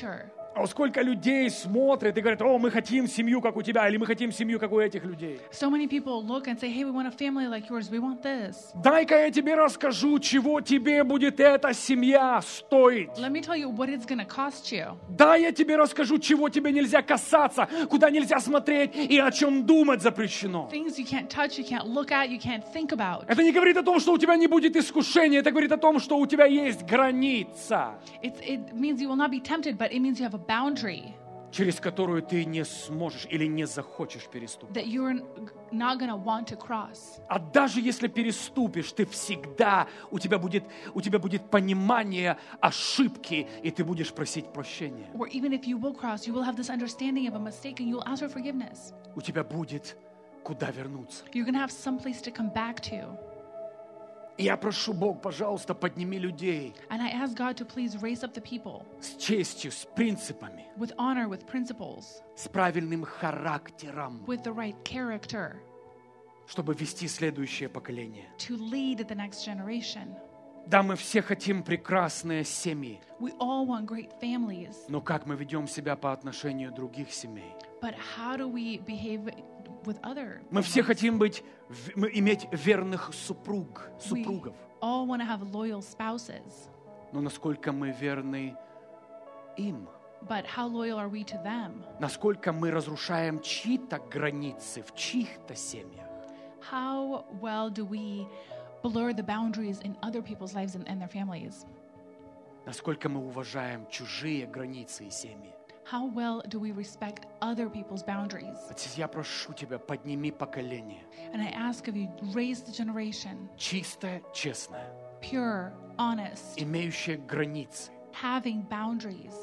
О, сколько людей смотрят и говорят: о, мы хотим семью, как у тебя, или мы хотим семью, как у этих людей. So many people look and say, hey, we want a family like yours. We want this. Дай-ка я тебе расскажу, чего тебе будет эта семья стоить. Let me tell you what it's going to cost you. Да, я тебе расскажу, чего тебе нельзя касаться, куда нельзя смотреть и о чем думать запрещено. Things you can't touch, you can't look at, you can't think about. Это не говорит о том, что у тебя не будет искушения, это говорит о том, что у тебя есть граница, It's, it means you will not be tempted, but it means you have a boundary через которую ты не сможешь или не захочешь переступить. that you're not going to want to cross. А даже если переступишь, ты всегда, у тебя будет, у тебя будет понимание ошибки, и ты будешь просить прощения. Or even if you will cross, you will have this understanding of a mistake and you'll ask for forgiveness. У тебя будет куда вернуться. You're going to have some place to come back to. И я прошу, Бог, пожалуйста, подними людей And I ask God to please raise up the people с честью, с принципами, with honor, with principles, с правильным характером, with the right character чтобы вести следующее поколение. to lead the next generation. Да, мы все хотим прекрасные семьи, We all want great families, но как мы ведем себя по отношению других семей? but how do we behave with other Мы все families? хотим быть, в- мы иметь верных супруг, We супругов, all want to have loyal spouses, но насколько мы верны им? but how loyal are we to them? Насколько мы разрушаем чьи-то границы в чьих-то семьях? How well do we blur the boundaries in other people's lives and, and their families? Насколько мы уважаем чужие границы и семьи? How well do we respect other people's boundaries? Отец, я прошу Тебя, подними поколение. And I ask of you, raise the generation, Чистое, честное, pure, honest, имеющее границы, having boundaries,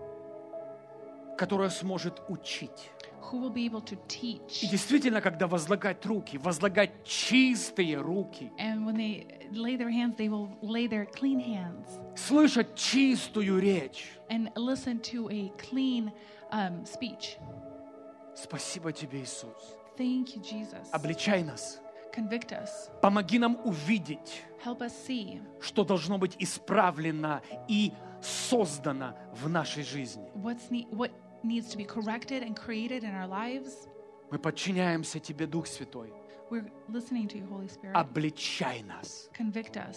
которое сможет учить. who will be able to И teach. действительно, когда возлагать руки, возлагать чистые руки, And when they lay their hands, they will lay their clean hands слышать чистую речь. and listen to a clean um, speech. Спасибо Тебе, Иисус. Thank you, Jesus. Обличай нас. Convict us. Помоги нам увидеть, Help us see что должно быть исправлено и создано в нашей жизни. what's ne- what needs to be corrected and created in our lives. Мы подчиняемся Тебе, Дух Святой. We're listening to you, Holy Spirit. Обличай нас. Convict us.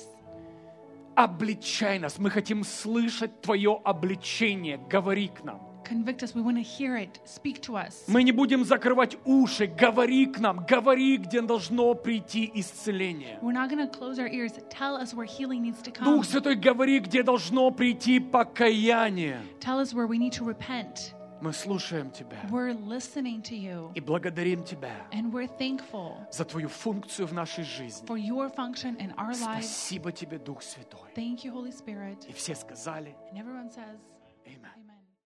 Обличай нас. Мы хотим слышать Твое обличение. Говори к нам. Convict us. We want to hear it. Speak to us. Мы не будем закрывать уши. Говори к нам. Говори, где должно прийти исцеление. We're not going to close our ears. Tell us where healing needs to come. Дух Святой, говори, где должно прийти покаяние. Tell us where we need to repent. Мы слушаем Тебя We're listening to you. и благодарим Тебя And we're thankful за Твою функцию в нашей жизни. for your function in our lives. Спасибо Тебе, Дух Святой. Thank you, Holy Spirit. И все сказали And everyone says, Amen. Amen.